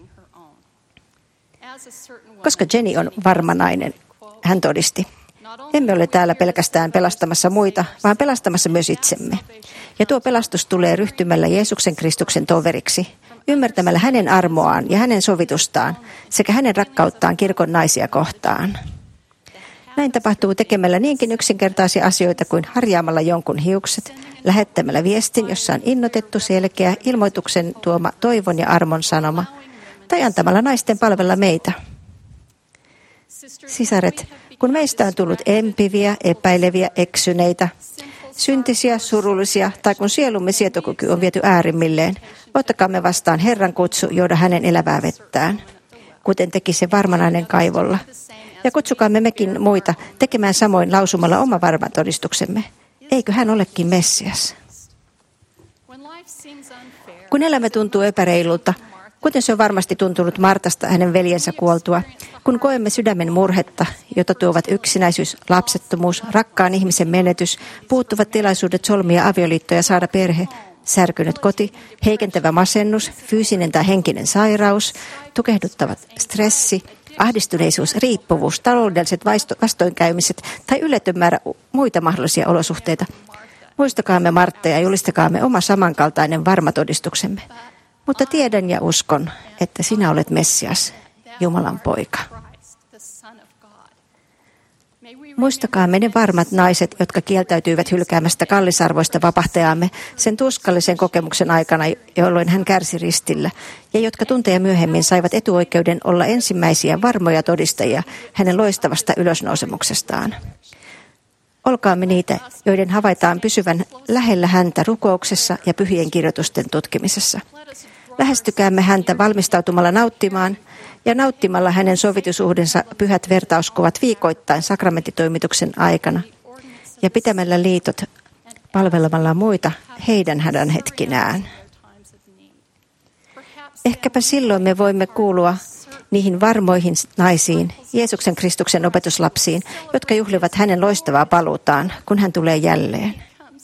Koska Jenny on varma nainen, hän todisti, emme ole täällä pelkästään pelastamassa muita, vaan pelastamassa myös itsemme. Ja tuo pelastus tulee ryhtymällä Jeesuksen Kristuksen toveriksi, ymmärtämällä hänen armoaan ja hänen sovitustaan sekä hänen rakkauttaan kirkon naisia kohtaan. Näin tapahtuu tekemällä niinkin yksinkertaisia asioita kuin harjaamalla jonkun hiukset, lähettämällä viestin, jossa on innoitettu, selkeä, ilmoituksen tuoma toivon ja armon sanoma, tai antamalla naisten palvella meitä. Sisaret, kun meistä on tullut empiviä, epäileviä, eksyneitä, syntisiä, surullisia tai kun sielumme sietokyky on viety äärimmilleen, ottakaamme vastaan Herran kutsu juoda hänen elävää vettään, kuten teki se varmanainen kaivolla. Ja kutsukaamme mekin muita tekemään samoin lausumalla oma varma todistuksemme. Eikö hän olekin Messias? Kun elämä tuntuu epäreilulta, kuten se on varmasti tuntunut Martasta hänen veljensä kuoltua, kun koemme sydämen murhetta, jota tuovat yksinäisyys, lapsettomuus, rakkaan ihmisen menetys, puuttuvat tilaisuudet solmia avioliittoja ja saada perhe, särkynyt koti, heikentävä masennus, fyysinen tai henkinen sairaus, tukehduttavat stressi, ahdistuneisuus, riippuvuus, taloudelliset vastoinkäymiset tai yletön määrä muita mahdollisia olosuhteita. Muistakaamme Martta ja julistakaamme oma samankaltainen varma todistuksemme. Mutta tiedän ja uskon, että sinä olet Messias, Jumalan poika. Muistakaamme ne varmat naiset, jotka kieltäytyivät hylkäämästä kallisarvoista vapahtajaamme sen tuskallisen kokemuksen aikana, jolloin hän kärsi ristillä, ja jotka tunteja myöhemmin saivat etuoikeuden olla ensimmäisiä varmoja todistajia hänen loistavasta ylösnousemuksestaan. Olkaamme niitä, joiden havaitaan pysyvän lähellä häntä rukouksessa ja pyhien kirjoitusten tutkimisessa. Lähestykäämme häntä valmistautumalla nauttimaan ja nauttimalla hänen sovitusuhdensa pyhät vertauskuvat viikoittain sakramentitoimituksen aikana ja pitämällä liitot palvelemalla muita heidän hädän hetkinään. Ehkäpä silloin me voimme kuulua niihin varmoihin naisiin, Jeesuksen Kristuksen opetuslapsiin, jotka juhlivat hänen loistavaa paluutaan, kun hän tulee jälleen.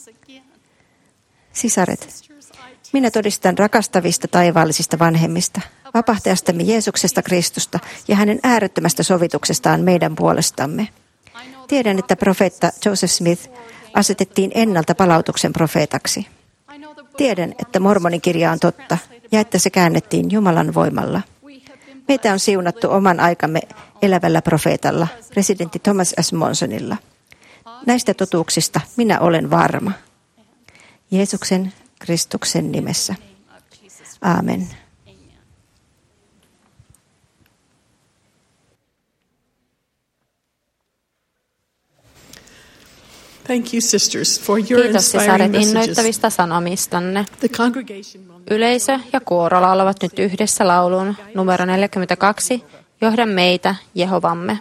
Sisaret, minä todistan rakastavista taivaallisista vanhemmista, vapahtajastamme Jeesuksesta Kristusta ja hänen äärettömästä sovituksestaan meidän puolestamme. Tiedän, että profeetta Joseph Smith asetettiin ennalta palautuksen profeetaksi. Tiedän, että mormonikirja on totta ja että se käännettiin Jumalan voimalla. Meitä on siunattu oman aikamme elävällä profeetalla, presidentti Thomas S. Monsonilla. Näistä totuuksista minä olen varma. Jeesuksen Kristuksen nimessä. Aamen. Thank you, sisters, for your Kiitos sisaret inspiring messages. innoittavista sanomistanne. The congregation will Yleisö ja kuoro laulavat nyt yhdessä laulun numero 42, Johda meitä, Jehovamme.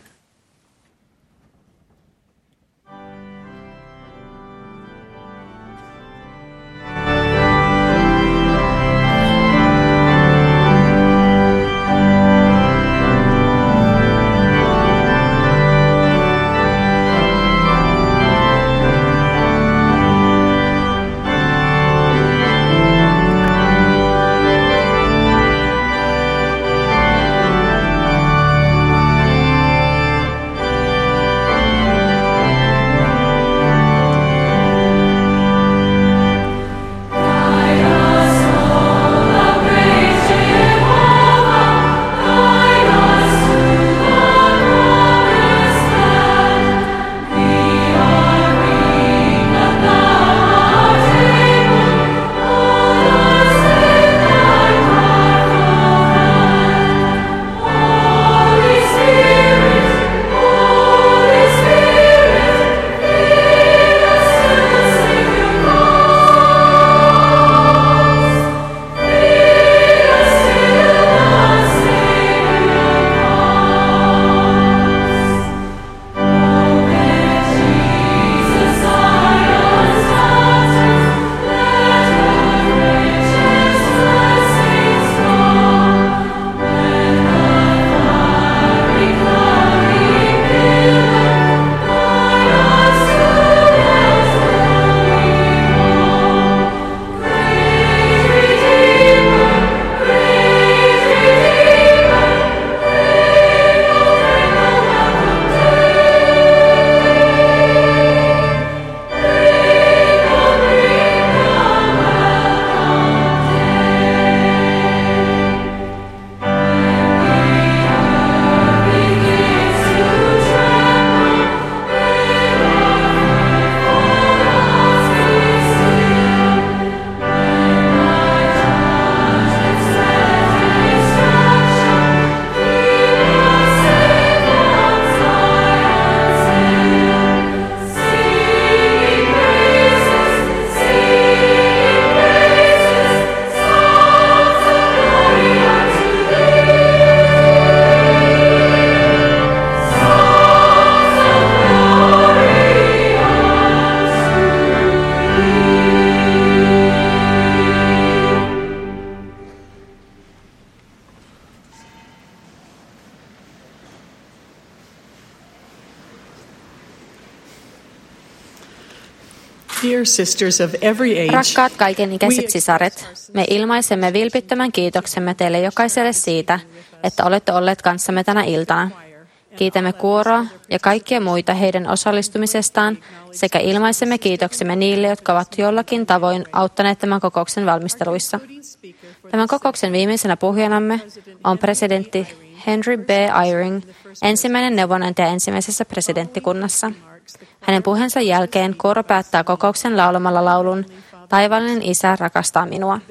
Dear sisters of every age, Rakkaat kaikenikäiset sisaret, me ilmaisemme vilpittömän kiitoksemme teille jokaiselle siitä, että olette olleet kanssamme tänä iltana. Kiitämme kuoroa ja kaikkia muita heidän osallistumisestaan sekä ilmaisemme kiitoksemme niille, jotka ovat jollakin tavoin auttaneet tämän kokouksen valmisteluissa. Tämän kokouksen viimeisenä puhujanamme on presidentti Henry B. Eyring, ensimmäinen neuvonantaja ensimmäisessä presidenttikunnassa. Hänen puheensa jälkeen kuoro päättää kokouksen laulamalla laulun Taivaallinen Isä rakastaa minua.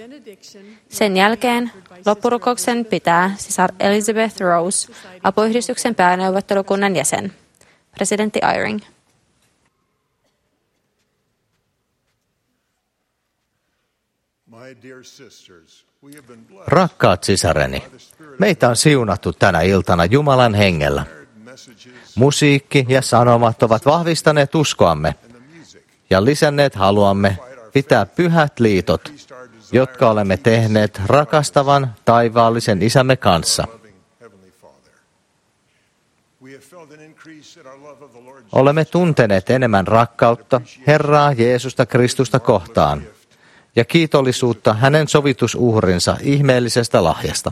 Sen jälkeen loppurukouksen pitää sisar Elizabeth Rose, apuyhdistyksen pääneuvottelukunnan jäsen. Presidentti Eyring. Rakkaat sisareni, meitä on siunattu tänä iltana Jumalan hengellä. Musiikki ja sanomat ovat vahvistaneet uskoamme ja lisänneet haluamme pitää pyhät liitot, jotka olemme tehneet rakastavan taivaallisen Isämme kanssa. Olemme tunteneet enemmän rakkautta Herraa Jeesusta Kristusta kohtaan ja kiitollisuutta hänen sovitusuhrinsa ihmeellisestä lahjasta.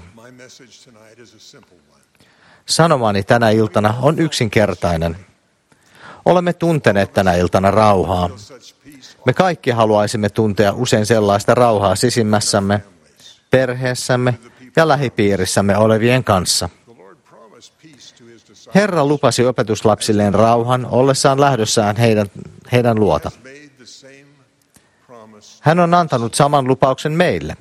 Sanomani tänä iltana on yksinkertainen. Olemme tunteneet tänä iltana rauhaa. Me kaikki haluaisimme tuntea usein sellaista rauhaa sisimmässämme, perheessämme ja lähipiirissämme olevien kanssa. Herra lupasi opetuslapsilleen rauhan ollessaan lähdössään heidän luota. Hän on antanut saman lupauksen meille.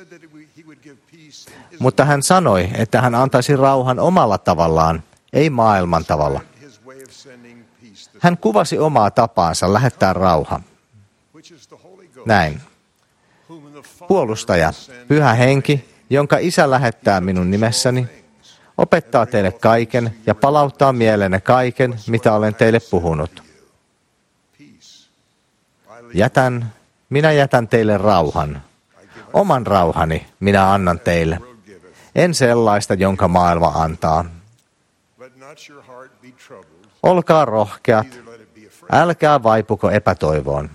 Mutta hän sanoi, että hän antaisi rauhan omalla tavallaan, ei maailman tavalla. Hän kuvasi omaa tapaansa lähettää rauha. Näin. Puolustaja, Pyhä Henki, jonka Isä lähettää minun nimessäni, opettaa teille kaiken ja palauttaa mieleenne kaiken, mitä olen teille puhunut. Minä jätän teille rauhan. Oman rauhani minä annan teille. En sellaista, jonka maailma antaa. Olkaa rohkeat, älkää vaipuko epätoivoon.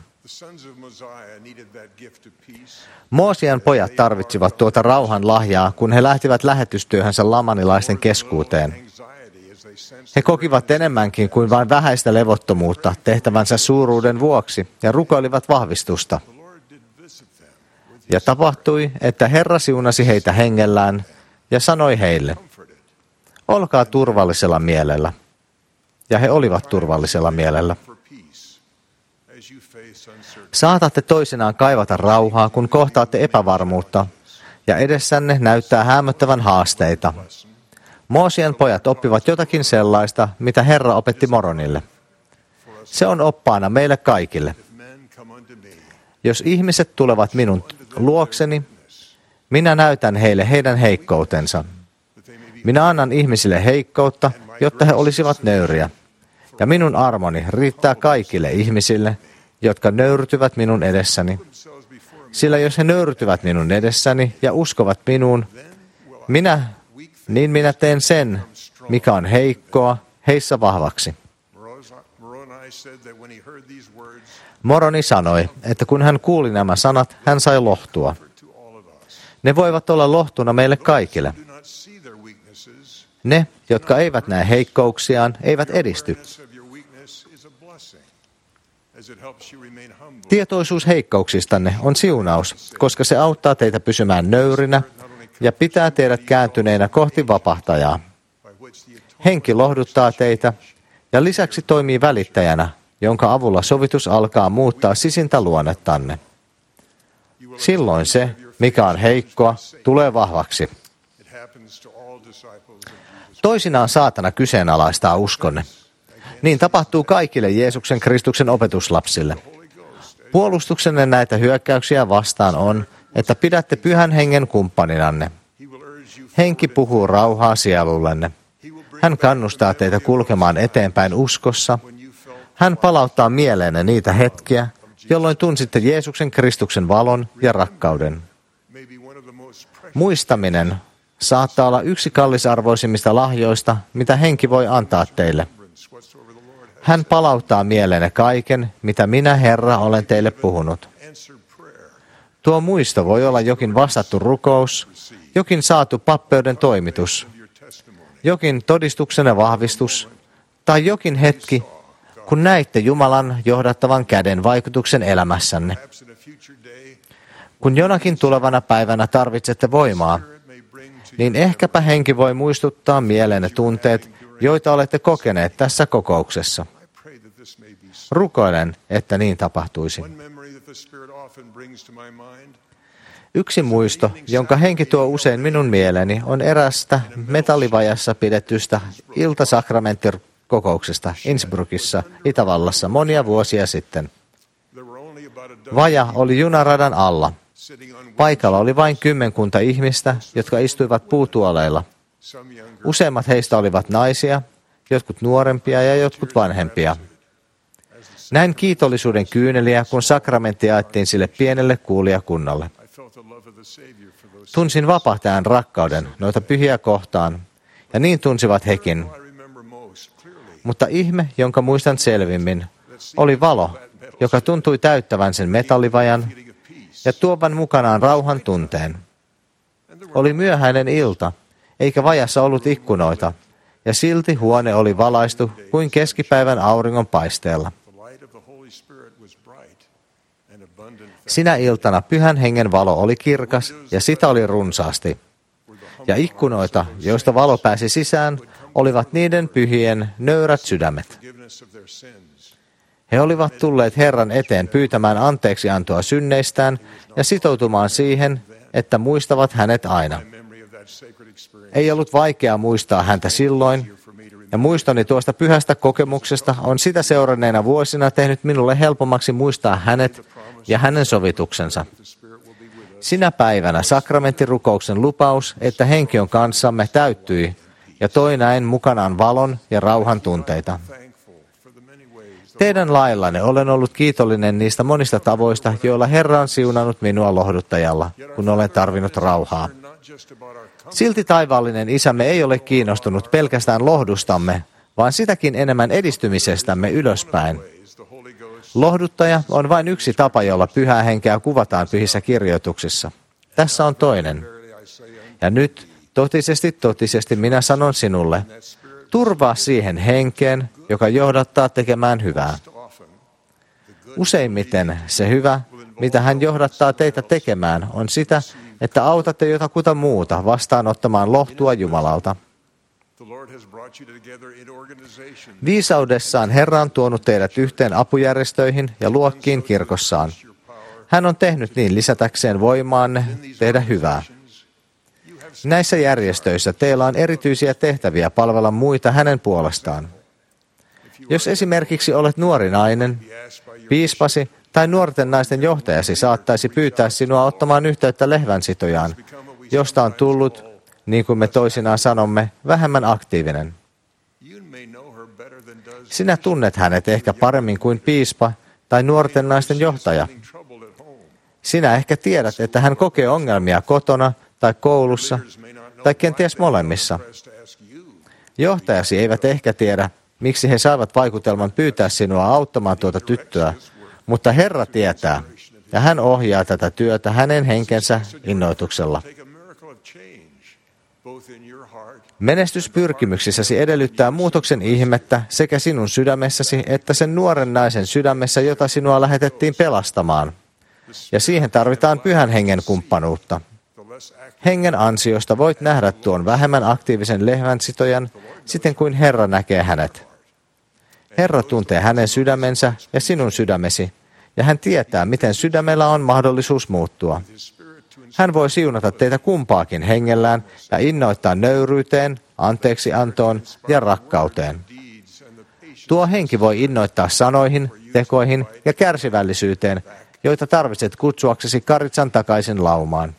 Moosian pojat tarvitsivat tuota rauhan lahjaa, kun he lähtivät lähetystyöhönsä lamanilaisten keskuuteen. He kokivat enemmänkin kuin vain vähäistä levottomuutta tehtävänsä suuruuden vuoksi ja rukoilivat vahvistusta. Ja tapahtui, että Herra siunasi heitä hengellään ja sanoi heille, olkaa turvallisella mielellä. Ja he olivat turvallisella mielellä. Saatatte toisinaan kaivata rauhaa, kun kohtaatte epävarmuutta, ja edessänne näyttää häämöttävän haasteita. Moosien pojat oppivat jotakin sellaista, mitä Herra opetti Moronille. Se on oppaana meille kaikille. Jos ihmiset tulevat minun luokseni, minä näytän heille heidän heikkoutensa. Minä annan ihmisille heikkoutta, jotta he olisivat nöyriä. Ja minun armoni riittää kaikille ihmisille, jotka nöyrtyvät minun edessäni. Sillä jos he nöyrtyvät minun edessäni ja uskovat minuun, minä teen sen, mikä on heikkoa, heissä vahvaksi. Moroni sanoi, että kun hän kuuli nämä sanat, hän sai lohtua. Ne voivat olla lohtuna meille kaikille. Ne, jotka eivät näe heikkouksiaan, eivät edisty. Tietoisuus heikkouksistanne on siunaus, koska se auttaa teitä pysymään nöyrinä ja pitää teidät kääntyneinä kohti vapahtajaa. Henki lohduttaa teitä ja lisäksi toimii välittäjänä, jonka avulla sovitus alkaa muuttaa sisintä luonnettanne. Silloin se, mikä on heikkoa, tulee vahvaksi. Toisinaan saatana kyseenalaistaa uskonne. Niin tapahtuu kaikille Jeesuksen Kristuksen opetuslapsille. Puolustuksenne näitä hyökkäyksiä vastaan on, että pidätte Pyhän Hengen kumppaninanne. Henki puhuu rauhaa sielullenne. Hän kannustaa teitä kulkemaan eteenpäin uskossa. Hän palauttaa mieleenne niitä hetkiä, jolloin tunsitte Jeesuksen Kristuksen valon ja rakkauden. Muistaminen saattaa olla yksi kallisarvoisimmista lahjoista, mitä Henki voi antaa teille. Hän palauttaa mieleenne kaiken, mitä minä, Herra, olen teille puhunut. Tuo muisto voi olla jokin vastattu rukous, jokin saatu pappeuden toimitus, jokin todistuksenne vahvistus tai jokin hetki, kun näitte Jumalan johdattavan käden vaikutuksen elämässänne. Kun jonakin tulevana päivänä tarvitsette voimaa, niin ehkäpä Henki voi muistuttaa mieleenne tunteet, joita olette kokeneet tässä kokouksessa. Rukoilen, että niin tapahtuisi. Yksi muisto, jonka Henki tuo usein minun mieleeni, on erästä metallivajassa pidetystä iltasakramentti-kokouksesta Innsbruckissa, Itävallassa, monia vuosia sitten. Vaja oli junaradan alla, Paikalla oli vain 10 ihmistä, jotka istuivat puutuoleilla. Useimmat heistä olivat naisia, jotkut nuorempia ja jotkut vanhempia. Näin kiitollisuuden kyyneliä, kun sakramentti jaettiin sille pienelle kuulijakunnalle. Tunsin vapahtajan rakkauden noita pyhiä kohtaan, ja niin tunsivat hekin. Mutta ihme, jonka muistan selvimmin, oli valo, joka tuntui täyttävän sen metallivajan ja tuovan mukanaan rauhan tunteen. Oli myöhäinen ilta, eikä vajassa ollut ikkunoita, ja silti huone oli valaistu kuin keskipäivän auringon paisteella. Sinä iltana Pyhän Hengen valo oli kirkas, ja sitä oli runsaasti. Ja ikkunoita, joista valo pääsi sisään, olivat niiden pyhien nöyrät sydämet. He olivat tulleet Herran eteen pyytämään anteeksiantoa synneistään ja sitoutumaan siihen, että muistavat hänet aina. Ei ollut vaikeaa muistaa häntä silloin, ja muistoni tuosta pyhästä kokemuksesta on sitä seuranneena vuosina tehnyt minulle helpommaksi muistaa hänet ja hänen sovituksensa. Sinä päivänä sakramenttirukouksen lupaus, että henki on kanssamme, täyttyi ja toi näin mukanaan valon ja rauhan tunteita. Teidän laillanne olen ollut kiitollinen niistä monista tavoista, joilla Herra on siunannut minua lohduttajalla, kun olen tarvinnut rauhaa. Silti taivaallinen Isämme ei ole kiinnostunut pelkästään lohdustamme, vaan sitäkin enemmän edistymisestämme ylöspäin. Lohduttaja on vain yksi tapa, jolla Pyhää Henkeä kuvataan pyhissä kirjoituksissa. Tässä on toinen. Ja nyt totisesti minä sanon sinulle, turvaa siihen henkeen, joka johdattaa tekemään hyvää. Useimmiten se hyvä, mitä hän johdattaa teitä tekemään, on sitä, että autatte jotakuta muuta vastaanottamaan lohtua Jumalalta. Viisaudessaan Herra on tuonut teidät yhteen apujärjestöihin ja luokkiin kirkossaan. Hän on tehnyt niin lisätäkseen voimaanne tehdä hyvää. Näissä järjestöissä teillä on erityisiä tehtäviä palvella muita hänen puolestaan. Jos esimerkiksi olet nuori nainen, piispasi tai nuorten naisten johtajasi saattaisi pyytää sinua ottamaan yhteyttä lehvänsitojaan, josta on tullut, niin kuin me toisinaan sanomme, vähemmän aktiivinen. Sinä tunnet hänet ehkä paremmin kuin piispa tai nuorten naisten johtaja. Sinä ehkä tiedät, että hän kokee ongelmia kotona tai koulussa tai kenties molemmissa. Johtajasi eivät ehkä tiedä, miksi he saivat vaikutelman pyytää sinua auttamaan tuota tyttöä, mutta Herra tietää, ja hän ohjaa tätä työtä hänen henkensä innoituksella. Menestyspyrkimyksissäsi edellyttää muutoksen ihmettä sekä sinun sydämessäsi että sen nuoren naisen sydämessä, jota sinua lähetettiin pelastamaan. Ja siihen tarvitaan Pyhän Hengen kumppanuutta. Hengen ansiosta voit nähdä tuon vähemmän aktiivisen lehvänsitojan siten kuin Herra näkee hänet. Herra tuntee hänen sydämensä ja sinun sydämesi, ja hän tietää, miten sydämellä on mahdollisuus muuttua. Hän voi siunata teitä kumpaakin hengellään ja innoittaa nöyryyteen, anteeksiantoon ja rakkauteen. Tuo henki voi innoittaa sanoihin, tekoihin ja kärsivällisyyteen, joita tarvitset kutsuaksesi karitsan takaisin laumaan.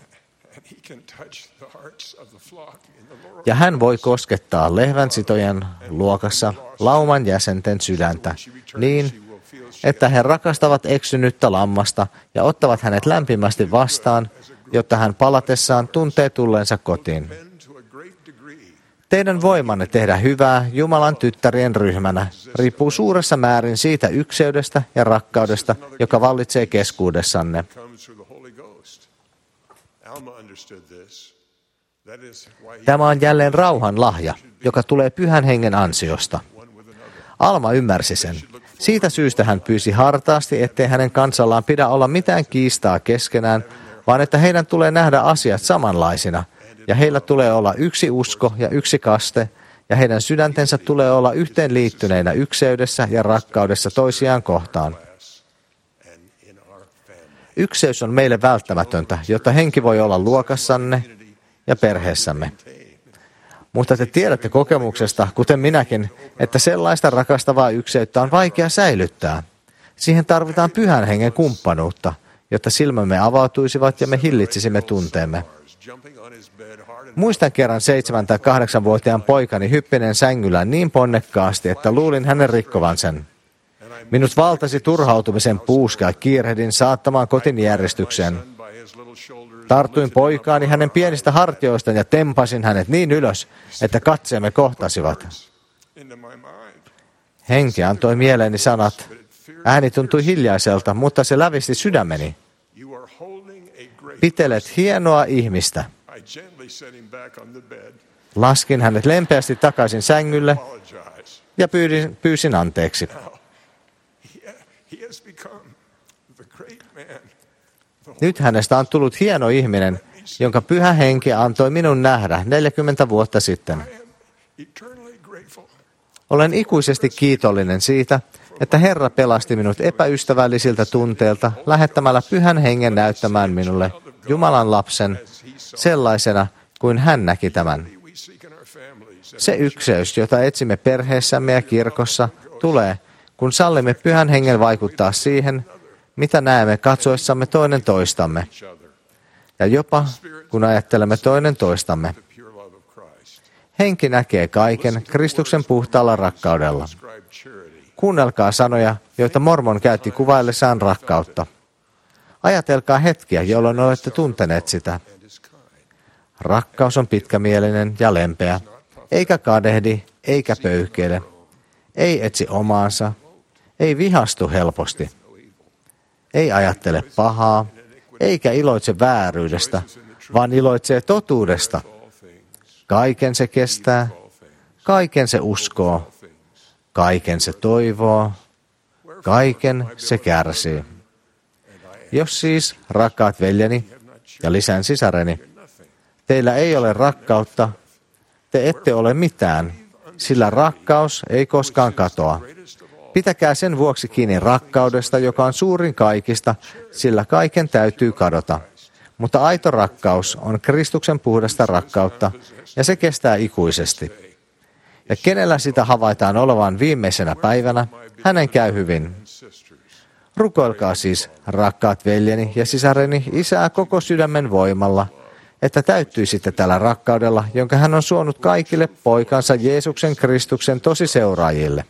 Ja hän voi koskettaa lehvänsitojen luokassa lauman jäsenten sydäntä niin, että he rakastavat eksynyttä lammasta ja ottavat hänet lämpimästi vastaan, jotta hän palatessaan tuntee tulleensa kotiin. Teidän voimanne tehdä hyvää Jumalan tyttärien ryhmänä riippuu suuressa määrin siitä ykseydestä ja rakkaudesta, joka vallitsee keskuudessanne. Tämä on jälleen rauhan lahja, joka tulee Pyhän Hengen ansiosta. Alma ymmärsi sen. Siitä syystä hän pyysi hartaasti, ettei hänen kansallaan pidä olla mitään kiistaa keskenään, vaan että heidän tulee nähdä asiat samanlaisina, ja heillä tulee olla yksi usko ja yksi kaste, ja heidän sydäntensä tulee olla yhteenliittyneinä ykseydessä ja rakkaudessa toisiaan kohtaan. Ykseys on meille välttämätöntä, jotta henki voi olla luokassanne ja perheessämme. Mutta te tiedätte kokemuksesta, kuten minäkin, että sellaista rakastavaa ykseyttä on vaikea säilyttää. Siihen tarvitaan Pyhän Hengen kumppanuutta, jotta silmämme avautuisivat ja me hillitsisimme tunteemme. Muistan kerran 7- tai 8-vuotiaan poikani hyppineen sängyllään niin ponnekkaasti, että luulin hänen rikkovan sen. Minut valtasi turhautumisen puuska ja kiirehdin saattamaan kotin järjestykseen. Tartuin poikaani hänen pienistä hartioistaan ja tempasin hänet niin ylös, että katseemme kohtasivat. Henki antoi mieleeni sanat. Ääni tuntui hiljaiselta, mutta se lävisti sydämeni. Pitelet hienoa ihmistä. Laskin hänet lempeästi takaisin sängylle ja pyysin anteeksi. Nyt hänestä on tullut hieno ihminen, jonka Pyhä Henki antoi minun nähdä 40 vuotta sitten. Olen ikuisesti kiitollinen siitä, että Herra pelasti minut epäystävällisiltä tunteilta lähettämällä Pyhän Hengen näyttämään minulle Jumalan lapsen sellaisena kuin hän näki tämän. Se ykseys, jota etsimme perheessämme ja kirkossa, tulee, kun sallimme Pyhän Hengen vaikuttaa siihen, mitä näemme katsoessamme toinen toistamme, ja jopa kun ajattelemme toinen toistamme. Henki näkee kaiken Kristuksen puhtaalla rakkaudella. Kuunnelkaa sanoja, joita Mormon käytti kuvaillessaan rakkautta. Ajatelkaa hetkiä, jolloin olette tunteneet sitä. Rakkaus on pitkämielinen ja lempeä, eikä kadehdi, eikä pöyhkeile, ei etsi omaansa, ei vihastu helposti, ei ajattele pahaa, eikä iloitse vääryydestä, vaan iloitsee totuudesta. Kaiken se kestää, kaiken se uskoo, kaiken se toivoo, kaiken se kärsii. Jos siis, rakkaat veljeni ja lisän sisareni, teillä ei ole rakkautta, te ette ole mitään, sillä rakkaus ei koskaan katoa. Pitäkää sen vuoksi kiinni rakkaudesta, joka on suurin kaikista, sillä kaiken täytyy kadota. Mutta aito rakkaus on Kristuksen puhdasta rakkautta, ja se kestää ikuisesti. Ja kenellä sitä havaitaan olevan viimeisenä päivänä, hänen käy hyvin. Rukoilkaa siis, rakkaat veljeni ja sisareni, Isää koko sydämen voimalla, että täyttyisitte tällä rakkaudella, jonka hän on suonut kaikille poikansa Jeesuksen Kristuksen tosiseuraajille.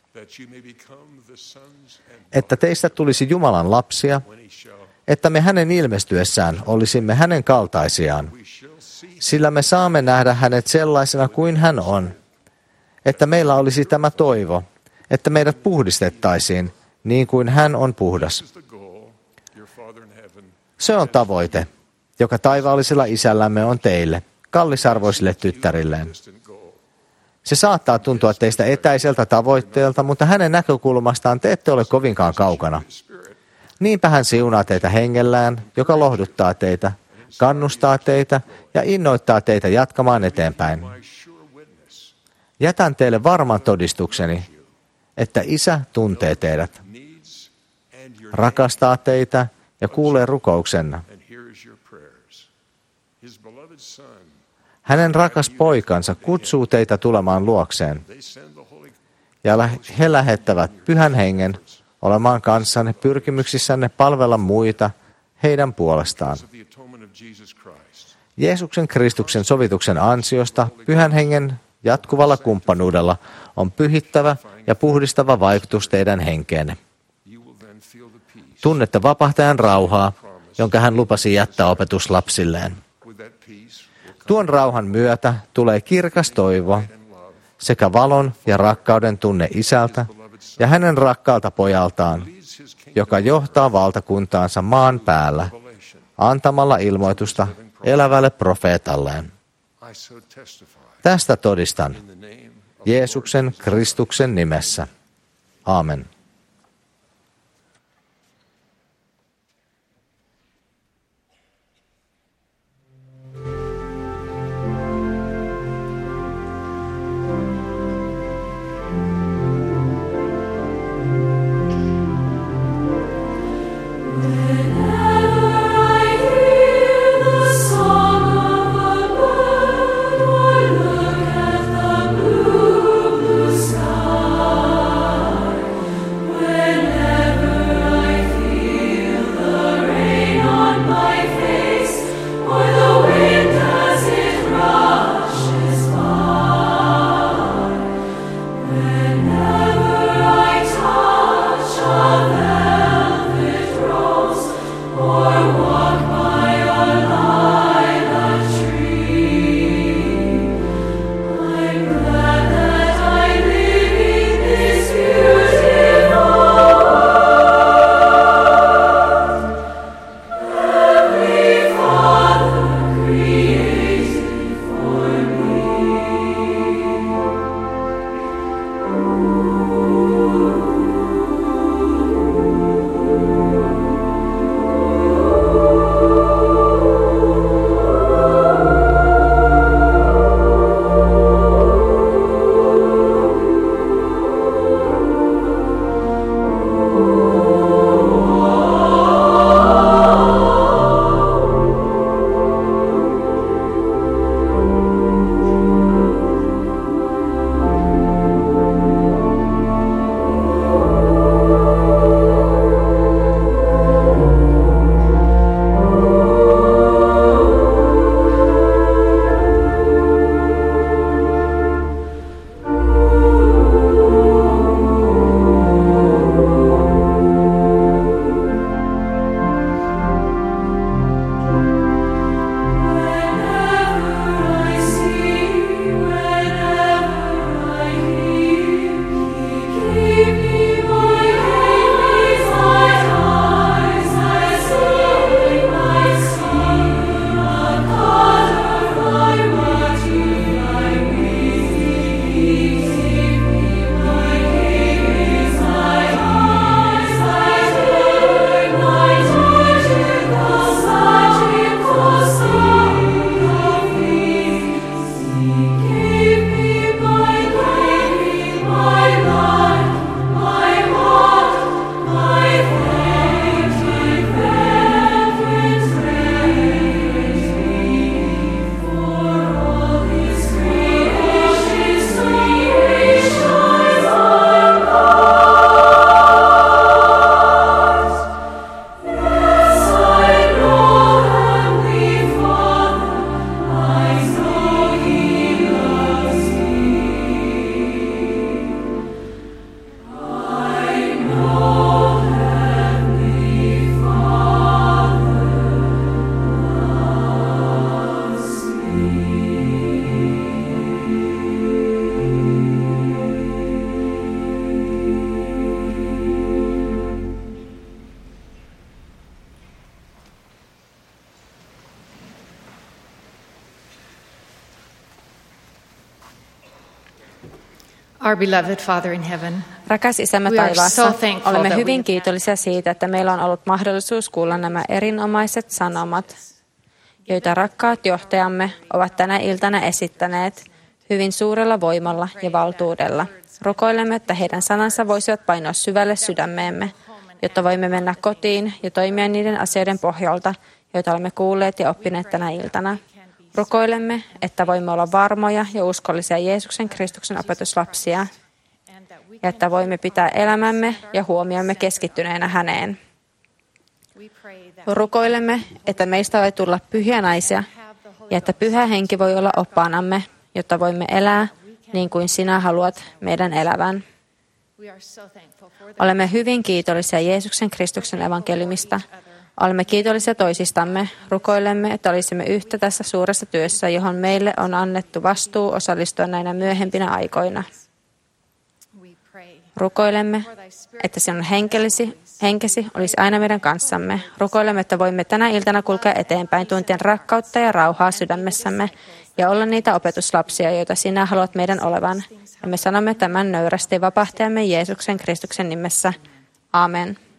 Että teistä tulisi Jumalan lapsia, että me hänen ilmestyessään olisimme hänen kaltaisiaan, sillä me saamme nähdä hänet sellaisena kuin hän on, että meillä olisi tämä toivo, että meidät puhdistettaisiin niin kuin hän on puhdas. Se on tavoite, joka taivaallisella isällämme on teille, kallisarvoisille tyttärilleen. Se saattaa tuntua teistä etäiseltä tavoitteelta, mutta hänen näkökulmastaan te ette ole kovinkaan kaukana. Niinpä hän siunaa teitä hengellään, joka lohduttaa teitä, kannustaa teitä ja innoittaa teitä jatkamaan eteenpäin. Jätän teille varman todistukseni, että Isä tuntee teidät, rakastaa teitä ja kuulee rukouksenne. Hänen rakas poikansa kutsuu teitä tulemaan luokseen, ja he lähettävät Pyhän Hengen olemaan kanssanne pyrkimyksissänne palvella muita heidän puolestaan. Jeesuksen Kristuksen sovituksen ansiosta Pyhän Hengen jatkuvalla kumppanuudella on pyhittävä ja puhdistava vaikutus teidän henkeenne. Tunnette vapahtajan rauhaa, jonka hän lupasi jättää opetuslapsilleen. Tuon rauhan myötä tulee kirkas toivo sekä valon ja rakkauden tunne Isältä ja hänen rakkaalta pojaltaan, joka johtaa valtakuntaansa maan päällä antamalla ilmoitusta elävälle profeetalleen. Tästä todistan Jeesuksen Kristuksen nimessä. Aamen. Our beloved Father in heaven, Rakas Isämme We are so taivaassa, thankful olemme that we hyvin have kiitollisia siitä, että meillä on ollut mahdollisuus kuulla nämä erinomaiset sanomat, joita rakkaat johtajamme ovat tänä iltana esittäneet hyvin suurella voimalla ja valtuudella. Rukoilemme, että heidän sanansa voisivat painua syvälle sydämeemme, jotta voimme mennä kotiin ja toimia niiden asioiden pohjalta, joita olemme kuulleet ja oppineet tänä iltana. Rukoilemme, että voimme olla varmoja ja uskollisia Jeesuksen Kristuksen opetuslapsia ja että voimme pitää elämämme ja huomiomme keskittyneenä häneen. Rukoilemme, että meistä voi tulla pyhiä naisia ja että Pyhä Henki voi olla oppaanamme, jotta voimme elää niin kuin sinä haluat meidän elävän. Olemme hyvin kiitollisia Jeesuksen Kristuksen evankeliumista. Olemme kiitollisia toisistamme. Rukoilemme, että olisimme yhtä tässä suuressa työssä, johon meille on annettu vastuu osallistua näinä myöhempinä aikoina. Rukoilemme, että sinun henkesi olisi aina meidän kanssamme. Rukoilemme, että voimme tänä iltana kulkea eteenpäin tuntien rakkautta ja rauhaa sydämessämme ja olla niitä opetuslapsia, joita sinä haluat meidän olevan. Ja me sanomme tämän nöyrästi vapahtajamme Jeesuksen Kristuksen nimessä. Amen.